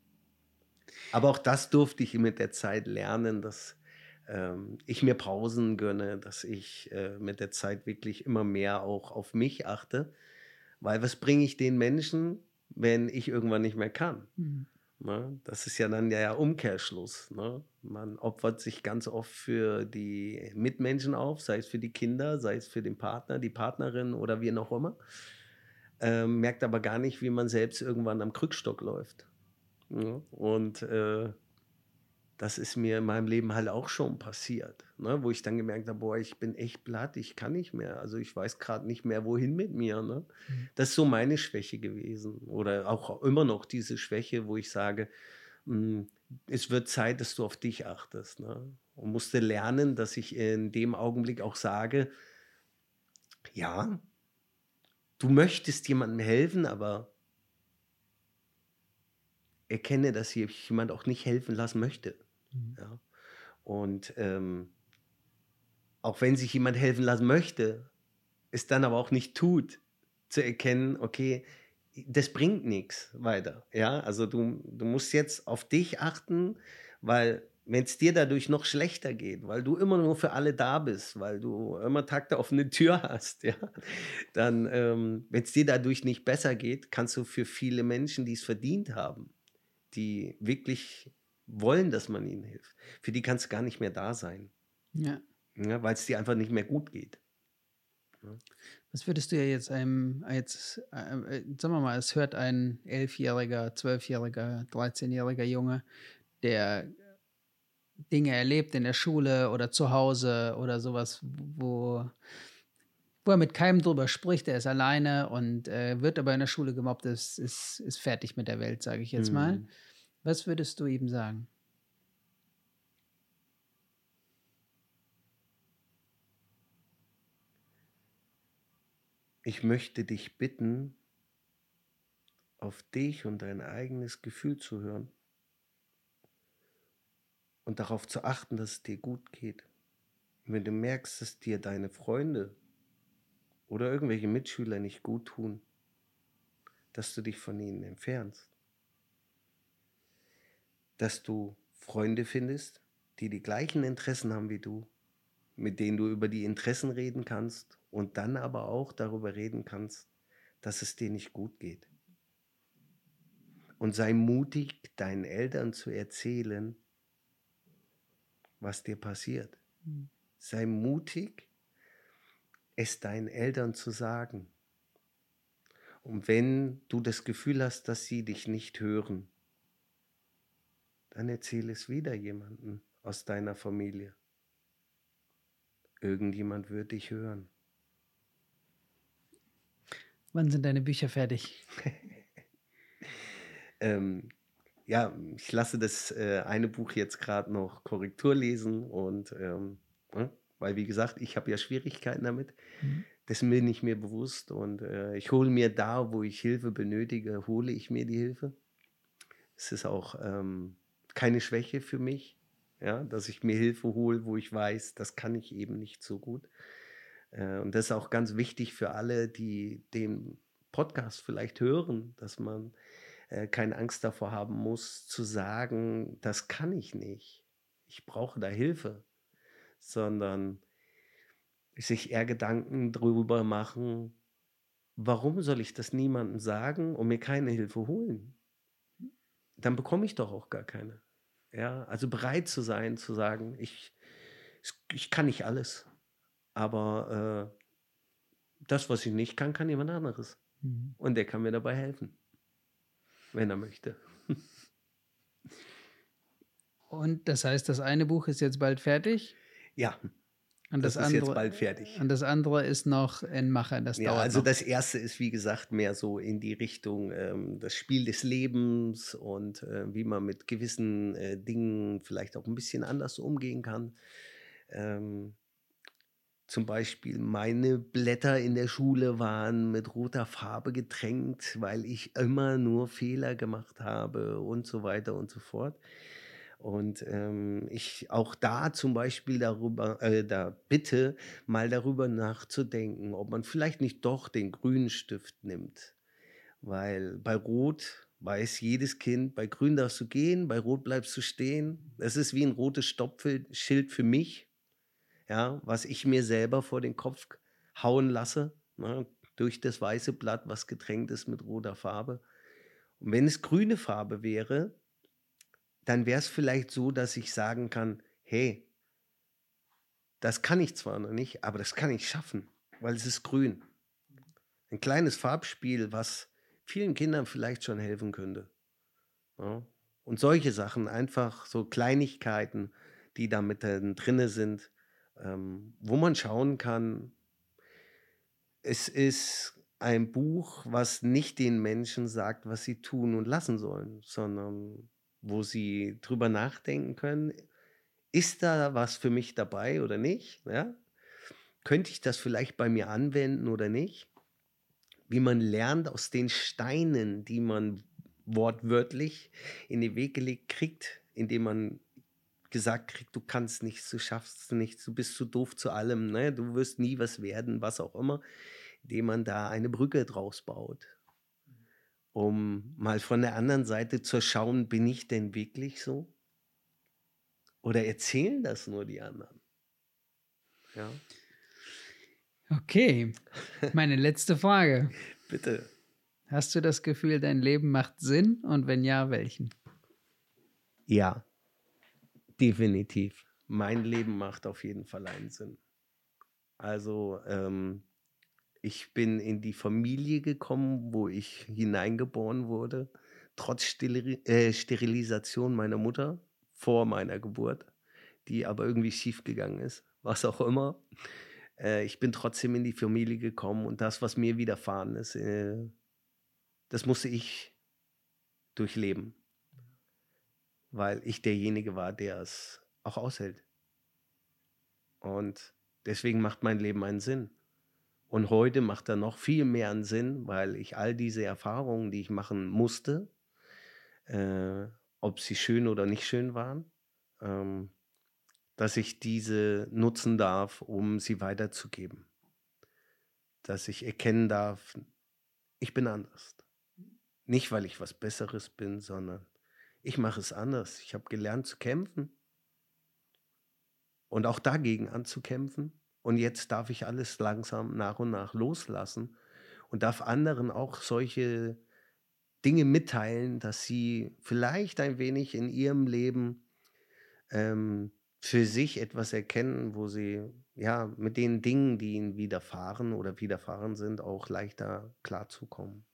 Aber auch das durfte ich mit der Zeit lernen, dass ähm, ich mir Pausen gönne, dass ich äh, mit der Zeit wirklich immer mehr auch auf mich achte. Weil was bringe ich den Menschen, wenn ich irgendwann nicht mehr kann? Mhm. Ne? Das ist ja dann der Umkehrschluss. Ne? Man opfert sich ganz oft für die Mitmenschen auf, sei es für die Kinder, sei es für den Partner, die Partnerin oder wie auch immer. Ähm, merkt aber gar nicht, wie man selbst irgendwann am Krückstock läuft. Ja? Und äh, das ist mir in meinem Leben halt auch schon passiert, ne? Wo ich dann gemerkt habe, boah, ich bin echt platt, ich kann nicht mehr. Also ich weiß gerade nicht mehr, wohin mit mir. Ne? Mhm. Das ist so meine Schwäche gewesen. Oder auch immer noch diese Schwäche, wo ich sage, mh, es wird Zeit, dass du auf dich achtest. Ne? Und musste lernen, dass ich in dem Augenblick auch sage, ja, du möchtest jemandem helfen, aber erkenne, dass sich jemand auch nicht helfen lassen möchte. Mhm. Ja? Und ähm, auch wenn sich jemand helfen lassen möchte, es dann aber auch nicht tut, zu erkennen, okay, das bringt nichts weiter. Ja, also du, du musst jetzt auf dich achten, weil wenn es dir dadurch noch schlechter geht, weil du immer nur für alle da bist, weil du immer Tag der offene Tür hast, ja, dann, ähm, wenn es dir dadurch nicht besser geht, kannst du für viele Menschen, die es verdient haben, die wirklich wollen, dass man ihnen hilft, für die kannst du gar nicht mehr da sein, Ja. ja, weil es dir einfach nicht mehr gut geht. Ja. Was würdest du ja jetzt einem, jetzt, äh, äh, sagen wir mal, es hört ein elfjähriger, zwölfjähriger, dreizehnjähriger Junge, der Dinge erlebt in der Schule oder zu Hause oder sowas, wo, wo er mit keinem drüber spricht, er ist alleine und äh, wird aber in der Schule gemobbt, ist, ist, ist fertig mit der Welt, sage ich jetzt mal. Hm. Was würdest du ihm sagen? Ich möchte dich bitten, auf dich und dein eigenes Gefühl zu hören. und darauf zu achten, dass es dir gut geht. Und wenn du merkst, dass dir deine Freunde oder irgendwelche Mitschüler nicht gut tun, dass du dich von ihnen entfernst. Dass du Freunde findest, die die gleichen Interessen haben wie du, mit denen du über die Interessen reden kannst und dann aber auch darüber reden kannst, dass es dir nicht gut geht. Und sei mutig, deinen Eltern zu erzählen, was dir passiert. Mhm. Sei mutig, es deinen Eltern zu sagen. Und wenn du das Gefühl hast, dass sie dich nicht hören, dann erzähle es wieder jemandem aus deiner Familie. Irgendjemand wird dich hören. Wann sind deine Bücher fertig? ähm, ja, ich lasse das äh, eine Buch jetzt gerade noch Korrektur lesen und ähm, ne, weil wie gesagt, ich habe ja Schwierigkeiten damit. Mhm. Dessen bin ich mir bewusst und äh, ich hole mir da, wo ich Hilfe benötige, hole ich mir die Hilfe. Es ist auch ähm, keine Schwäche für mich, ja, dass ich mir Hilfe hole, wo ich weiß, das kann ich eben nicht so gut. Äh, und das ist auch ganz wichtig für alle, die den Podcast vielleicht hören, dass man äh, keine Angst davor haben muss, zu sagen, das kann ich nicht. Ich brauche da Hilfe, sondern sich eher Gedanken drüber machen, warum soll ich das niemandem sagen und mir keine Hilfe holen? Dann bekomme ich doch auch gar keine. Ja, also bereit zu sein, zu sagen, ich, ich kann nicht alles, aber äh, das, was ich nicht kann, kann jemand anderes. Mhm. Und der kann mir dabei helfen, wenn er möchte. Und das heißt, das eine Buch ist jetzt bald fertig Ja, und das, das ist jetzt andere, bald fertig. und das andere ist noch in Mache. Das Ja, dauert also noch. das erste ist, wie gesagt, mehr so in die Richtung ähm, das Spiel des Lebens und äh, wie man mit gewissen äh, Dingen vielleicht auch ein bisschen anders umgehen kann. Ähm, zum Beispiel meine Blätter in der Schule waren mit roter Farbe getränkt, weil ich immer nur Fehler gemacht habe und so weiter und so fort. Und ähm, ich auch da zum Beispiel darüber, äh, da bitte mal darüber nachzudenken, ob man vielleicht nicht doch den grünen Stift nimmt. Weil bei Rot weiß jedes Kind, bei Grün darfst du gehen, bei Rot bleibst du stehen. Das ist wie ein rotes Stoppschild für mich, ja, was ich mir selber vor den Kopf hauen lasse, ne, durch das weiße Blatt, was getränkt ist mit roter Farbe. Und wenn es grüne Farbe wäre, dann wäre es vielleicht so, dass ich sagen kann, hey, das kann ich zwar noch nicht, aber das kann ich schaffen, weil es ist grün. Ein kleines Farbspiel, was vielen Kindern vielleicht schon helfen könnte. Ja? Und solche Sachen, einfach so Kleinigkeiten, die da mit drin sind, ähm, wo man schauen kann, es ist ein Buch, was nicht den Menschen sagt, was sie tun und lassen sollen, sondern wo sie drüber nachdenken können, ist da was für mich dabei oder nicht? Ja? Könnte ich das vielleicht bei mir anwenden oder nicht? Wie man lernt aus den Steinen, die man wortwörtlich in den Weg gelegt kriegt, indem man gesagt kriegt, du kannst nichts, du schaffst nichts, du bist zu doof zu allem, ne? Du wirst nie was werden, was auch immer, indem man da eine Brücke draus baut, um mal von der anderen Seite zu schauen, bin ich denn wirklich so? Oder erzählen das nur die anderen? Ja. Okay, meine letzte Frage. Bitte. Hast du das Gefühl, dein Leben macht Sinn? Und wenn ja, welchen? Ja, definitiv. Mein Leben macht auf jeden Fall einen Sinn. Also ähm, ich bin in die Familie gekommen, wo ich hineingeboren wurde, trotz Steri äh, Sterilisation meiner Mutter vor meiner Geburt, die aber irgendwie schiefgegangen ist, was auch immer. Äh, ich bin trotzdem in die Familie gekommen und das, was mir widerfahren ist, äh, das musste ich durchleben, weil ich derjenige war, der es auch aushält. Und deswegen macht mein Leben einen Sinn. Und heute macht er noch viel mehr einen Sinn, weil ich all diese Erfahrungen, die ich machen musste, äh, ob sie schön oder nicht schön waren, ähm, dass ich diese nutzen darf, um sie weiterzugeben. Dass ich erkennen darf, ich bin anders. Nicht, weil ich was Besseres bin, sondern ich mache es anders. Ich habe gelernt zu kämpfen und auch dagegen anzukämpfen. Und jetzt darf ich alles langsam nach und nach loslassen und darf anderen auch solche Dinge mitteilen, dass sie vielleicht ein wenig in ihrem Leben ähm, für sich etwas erkennen, wo sie ja mit den Dingen, die ihnen widerfahren oder widerfahren sind, auch leichter klarzukommen.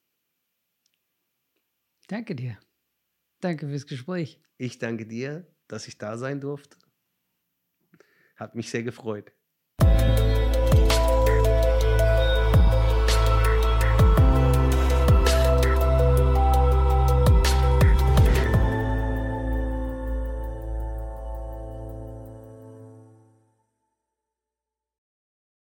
Danke dir. Danke fürs Gespräch. Ich danke dir, dass ich da sein durfte. Hat mich sehr gefreut.